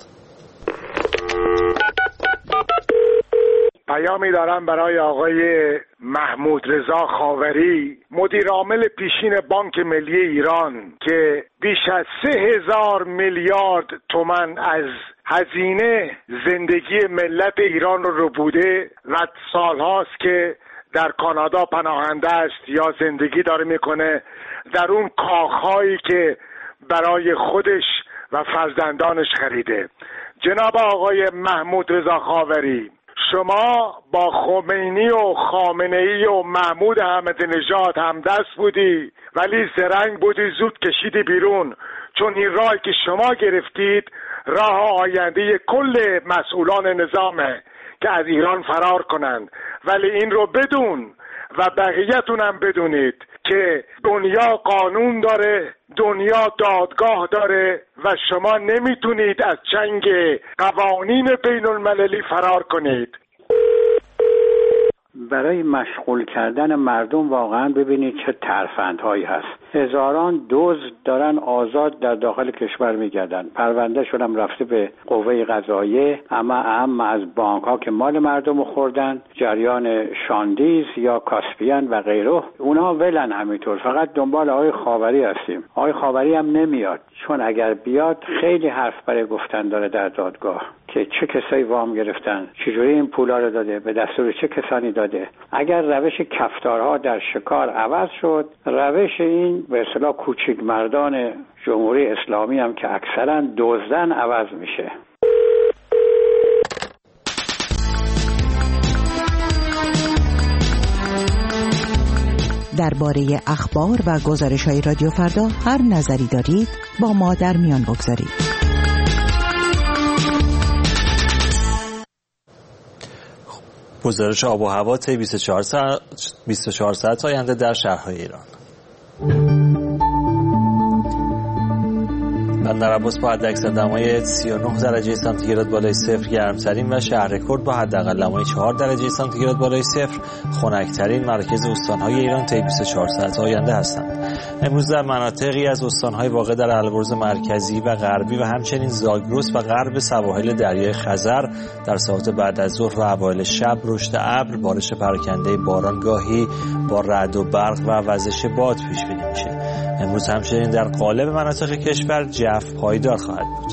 پیامی دارم برای آقای محمود رضا خاوری، مدیر عامل پیشین بانک ملی ایران که بیش از سه هزار میلیارد تومان از هزینه زندگی ملت ایران رو ربوده و سالهاست که در کانادا پناهنده است یا زندگی داره میکنه در اون کاخهایی که برای خودش و فرزندانش خریده. جناب آقای محمود رضا خاوری، شما با خمینی و خامنه‌ای و محمود احمدی نژاد هم دست بودی ولی زرنگ بودی، زود کشیدی بیرون، چون این راهی که شما گرفتید راه آینده کل مسئولان نظامه که از ایران فرار کنند. ولی این رو بدون و بقیه‌تون هم بدونید که دنیا قانون داره، دنیا دادگاه داره و شما نمیتونید از چنگ قوانین بین المللی فرار کنید. برای مشغول کردن مردم واقعا ببینید چه ترفندهایی هست. هزاران دزد دارن آزاد در داخل کشور میگردن، پرونده شدم رفته به قوه قضاییه، اما اهم از بانک ها که مال مردم خوردن، جریان شاندیز یا کاسپیان و غیره، اونا ولن همینطور. فقط دنبال آقای خاوری هستیم. آقای خاوری هم نمیاد، چون اگر بیاد خیلی حرف برای گفتن داره در دادگاه که چه کسایی وام گرفتن، چجوری این پولا رو داده، به دستور چه کسانی داده. اگر روش کفتارها در شکار عوض شد، روش این به اصطلاح کوچیک مردان جمهوری اسلامی هم که اکثرا دزدن عوض میشه. درباره اخبار و گزارش‌های رادیو فردا هر نظری دارید با ما در میان بگذارید. گزارش آب و هوا طی بیست و چهار ساعت بیست و چهار ساعت آینده در شهرهای ایران. بندر عباس با حداکثر دمای سی و نه درجه سانتیگراد بالای صفر گرمترین و شهر رکورد با حداقل دمای چهار درجه سانتیگراد بالای صفر خنک‌ترین مرکز استان‌های ایران طی بیست و چهار ساعت آینده هستند. امروز در مناطقی از استان‌های واقع در البرز مرکزی و غربی و همچنین زاگرس و غرب سواحل دریای خزر در ساعات بعد از ظهر و اوایل شب رشد ابر، بارش پراکنده باران گاهی با رعد و برق و وزش باد پیش بینی میشه. امروز همچنین در قالب مناطق کشور جف پایدار خواهد بود.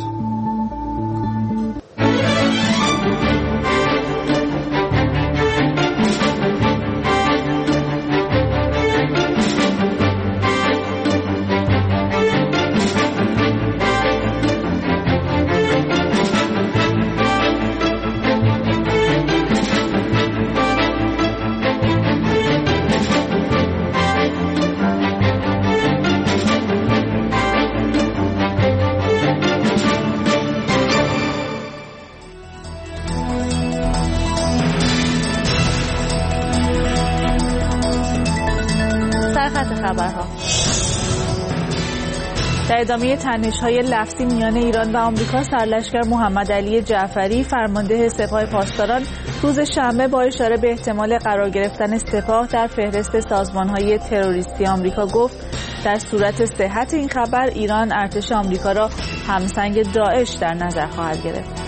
در ادامه تنش‌های لفظی میان ایران و آمریکا، سرلشکر محمد علی جعفری فرمانده سپاه پاسداران روز شنبه با اشاره به احتمال قرار گرفتن سپاه در فهرست سازمان‌های تروریستی آمریکا گفت در صورت صحت این خبر ایران ارتش آمریکا را همسنگ داعش در نظر خواهد گرفت.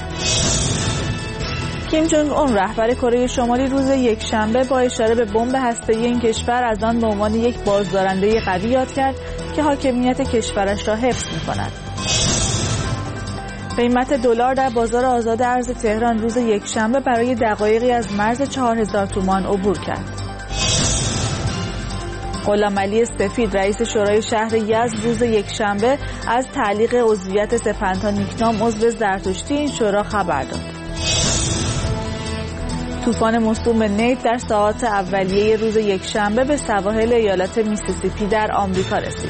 کیم جونگ اون رهبر کره شمالی روز یکشنبه با اشاره به بمب هسته‌ای این کشور از آن به عنوان یک بازدارنده قوی یاد کرد که حاکمیت کشورش را حفظ می‌کند. قیمت دلار در بازار آزاد ارز تهران روز یکشنبه برای دقایقی از مرز چهار هزار تومان عبور کرد. غلامعلی سفید رئیس شورای شهر یزد روز یکشنبه از تعلیق عضویت سپنتا نیکنام عضو زرتشتی این شورا خبر داد. طوفان موسوم نیت در ساعات اولیه روز یکشنبه به سواحل ایالت میسیسیپی در آمریکا رسید.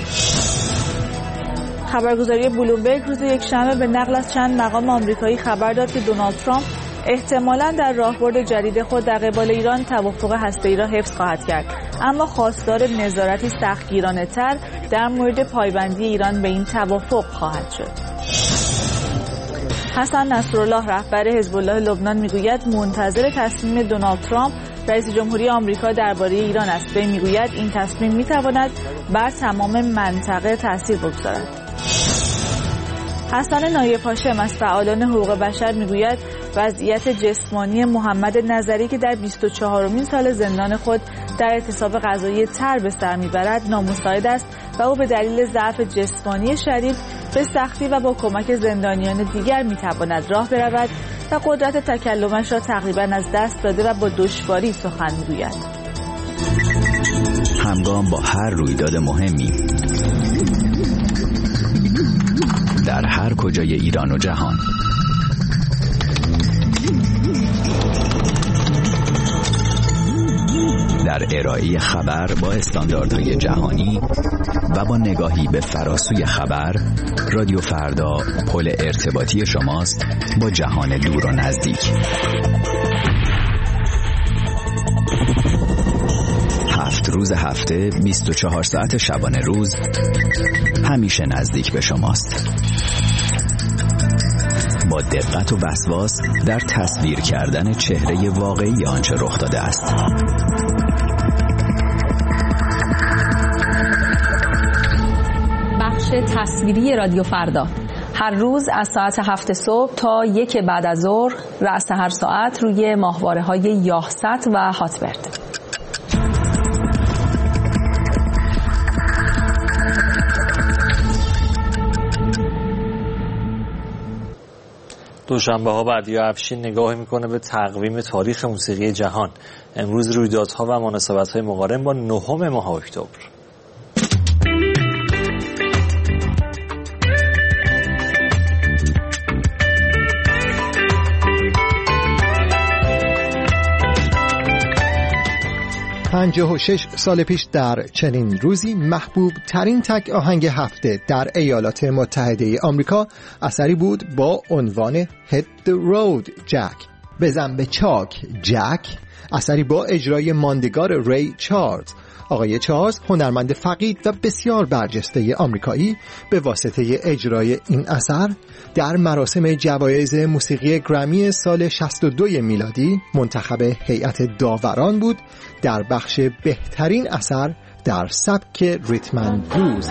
خبرگزاری بلومبرگ روز یکشنبه به نقل از چند مقام آمریکایی خبر داد که دونالد ترامپ احتمالاً در راهبرد جدید خود در قبال ایران توافق هسته‌ای را حفظ خواهد کرد، اما خواستار نظارتی سختگیرانه‌تر در مورد پایبندی ایران به این توافق خواهد شد. حسن نصرالله رهبر حزب الله لبنان میگوید منتظر تصمیم دونالد ترامپ رئیس جمهوری آمریکا درباره ایران است. وی میگوید این تصمیم میتواند بر تمام منطقه تاثیر بگذارد. حسن نایب هاشم از فعالان حقوق بشر میگوید وضعیت جسمانی محمد نظری که در بیست و چهارمین سال زندان خود در اعتصاب قضایی تر به سر میبرد نامساعد است و او به دلیل ضعف جسمانی شدید به سختی و با کمک زندانیان دیگر میتواند راه برود و قدرت تکلمش را تقریبا از دست داده و با دشواری سخن میگوید. همگام با هر رویداد مهمی در هر کجای ایران و جهان، در ارائه خبر با استانداردهای جهانی و با نگاهی به فراسوی خبر، رادیو فردا پل ارتباطی شماست با جهان دور و نزدیک. هفت روز هفته، بیست و چهار ساعت شبانه روز، همیشه نزدیک به شماست. با دقت و وسواس در تصویر کردن چهره واقعی آنچه رخ داده است. بخش تصویری رادیو فردا هر روز از ساعت هفت صبح تا یک بعد از ظهر رأس هر ساعت روی ماهواره‌های یاهست و هاتبرد. دوشنبه ها بردیا افشین نگاه میکنه به تقویم تاریخ موسیقی جهان. امروز رویدادها و مناسبت‌های مقارن با نهم ماه اکتبر. پنجاه و شش سال پیش در چنین روزی محبوب ترین تک آهنگ هفته در ایالات متحده آمریکا اثری بود با عنوان Hit the Road Jack، بزن به چاک جک، اثری با اجرای ماندگار ری چارلز. آقای چارلز هنرمند فقید و بسیار برجسته آمریکایی به واسطه اجرای این اثر در مراسم جوایز موسیقی گرمی سال شصت و دو میلادی منتخب هیئت داوران بود در بخش بهترین اثر در سبک ریتم اند بلوز.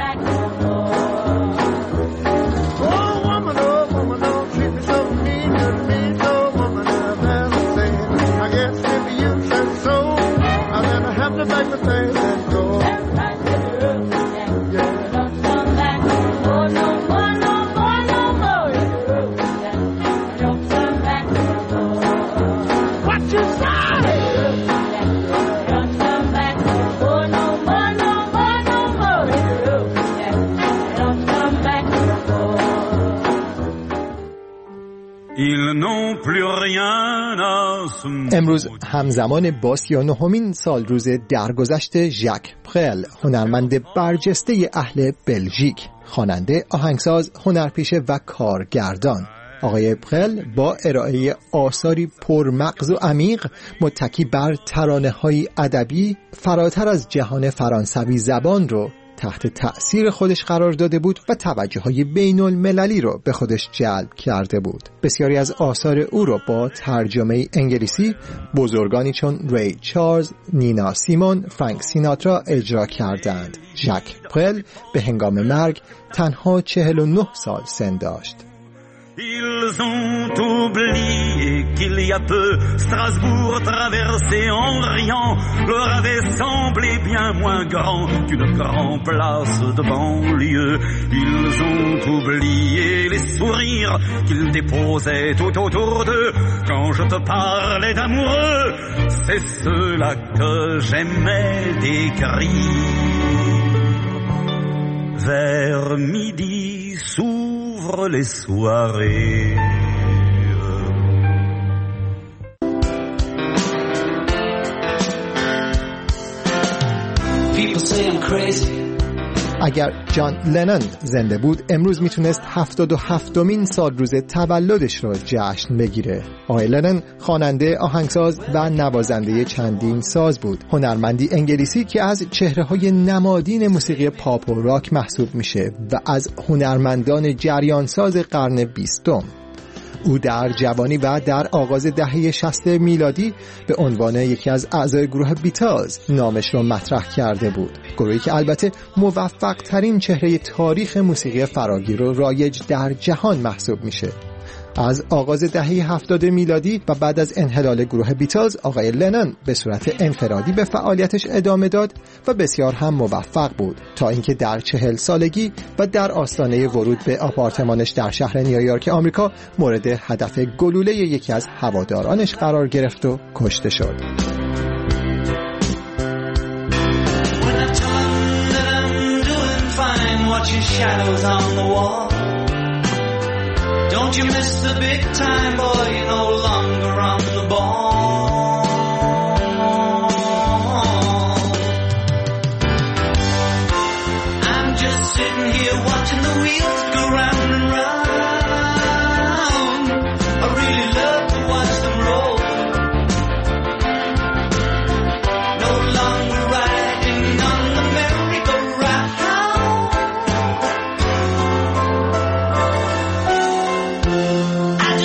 امروز همزمان با سی و نهمین سال روز درگذشت ژاک پرل، هنرمند برجسته اهل بلژیک، خواننده، آهنگساز، هنرپیشه و کارگردان. آقای پرل با ارائه آثاری پرمغز و عمیق متکی بر ترانه‌های ادبی فراتر از جهان فرانسوی زبان رو تحت تأثیر خودش قرار داده بود و توجه‌های بین‌المللی رو به خودش جلب کرده بود. بسیاری از آثار او رو با ترجمه انگلیسی بزرگانی چون ری چارلز، نینا سیمون، فرانک سیناترا اجرا کردند. ژاک پرل به هنگام مرگ تنها چهل و نه سال سن داشت. Ils ont oublié qu'il y a peu Strasbourg traversé en riant leur avait semblé bien moins grand qu'une grande place de banlieue. Ils ont oublié les sourires qu'ils déposaient tout autour d'eux quand je te parlais d'amoureux. C'est ceux-là que j'aimais décrire. Vers midi s'ouvrent les soirées. People say I'm crazy. اگر جان لنون زنده بود امروز میتونست هفتاد و هفتمین سال روز تولدش رو جشن بگیره. آقای لنون خواننده، آهنگساز و نوازنده چندین ساز بود. هنرمندی انگلیسی که از چهره‌های نمادین موسیقی پاپ و راک محسوب میشه و از هنرمندان جریانساز قرن بیستم. او در جوانی و در آغاز دهه شصت میلادی به عنوان یکی از اعضای گروه بیتلز نامش را مطرح کرده بود. گروهی که البته موفق ترین چهره تاریخ موسیقی فراگیر و رایج در جهان محسوب میشه. از آغاز دهه هفتاد میلادی و بعد از انحلال گروه بیتلز آقای لنون به صورت انفرادی به فعالیتش ادامه داد و بسیار هم موفق بود تا اینکه در چهل سالگی و در آستانه ورود به آپارتمانش در شهر نیویورک آمریکا مورد هدف گلوله یکی از هوادارانش قرار گرفت و کشته شد. Don't you miss the big time, boy, you're no longer on the ball. I'm just sitting here watching the wheels go round and round. I really love to watch them roll. No longer riding on the merry-go-round. I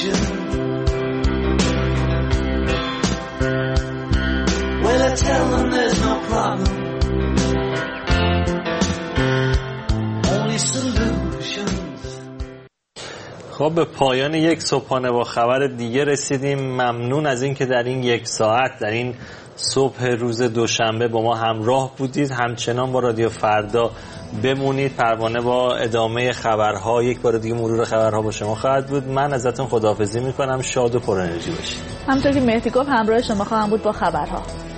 solution. Well, I tell them there's no problem, only solutions. خب به پایان یک صبحانه با خبر دیگه رسیدیم. ممنون از این که در این یک ساعت در این صبح روز دوشنبه با ما همراه بودید. همچنان با رادیو فردا بمونید. پروانه با ادامه خبرها یک بار دیگه مرور خبرها با شما خواهد بود. من ازتون خداحافظی میکنم. شاد و پر انرژی باشید. همونطور که مهدی گفت همراه شما خواهم بود با خبرها.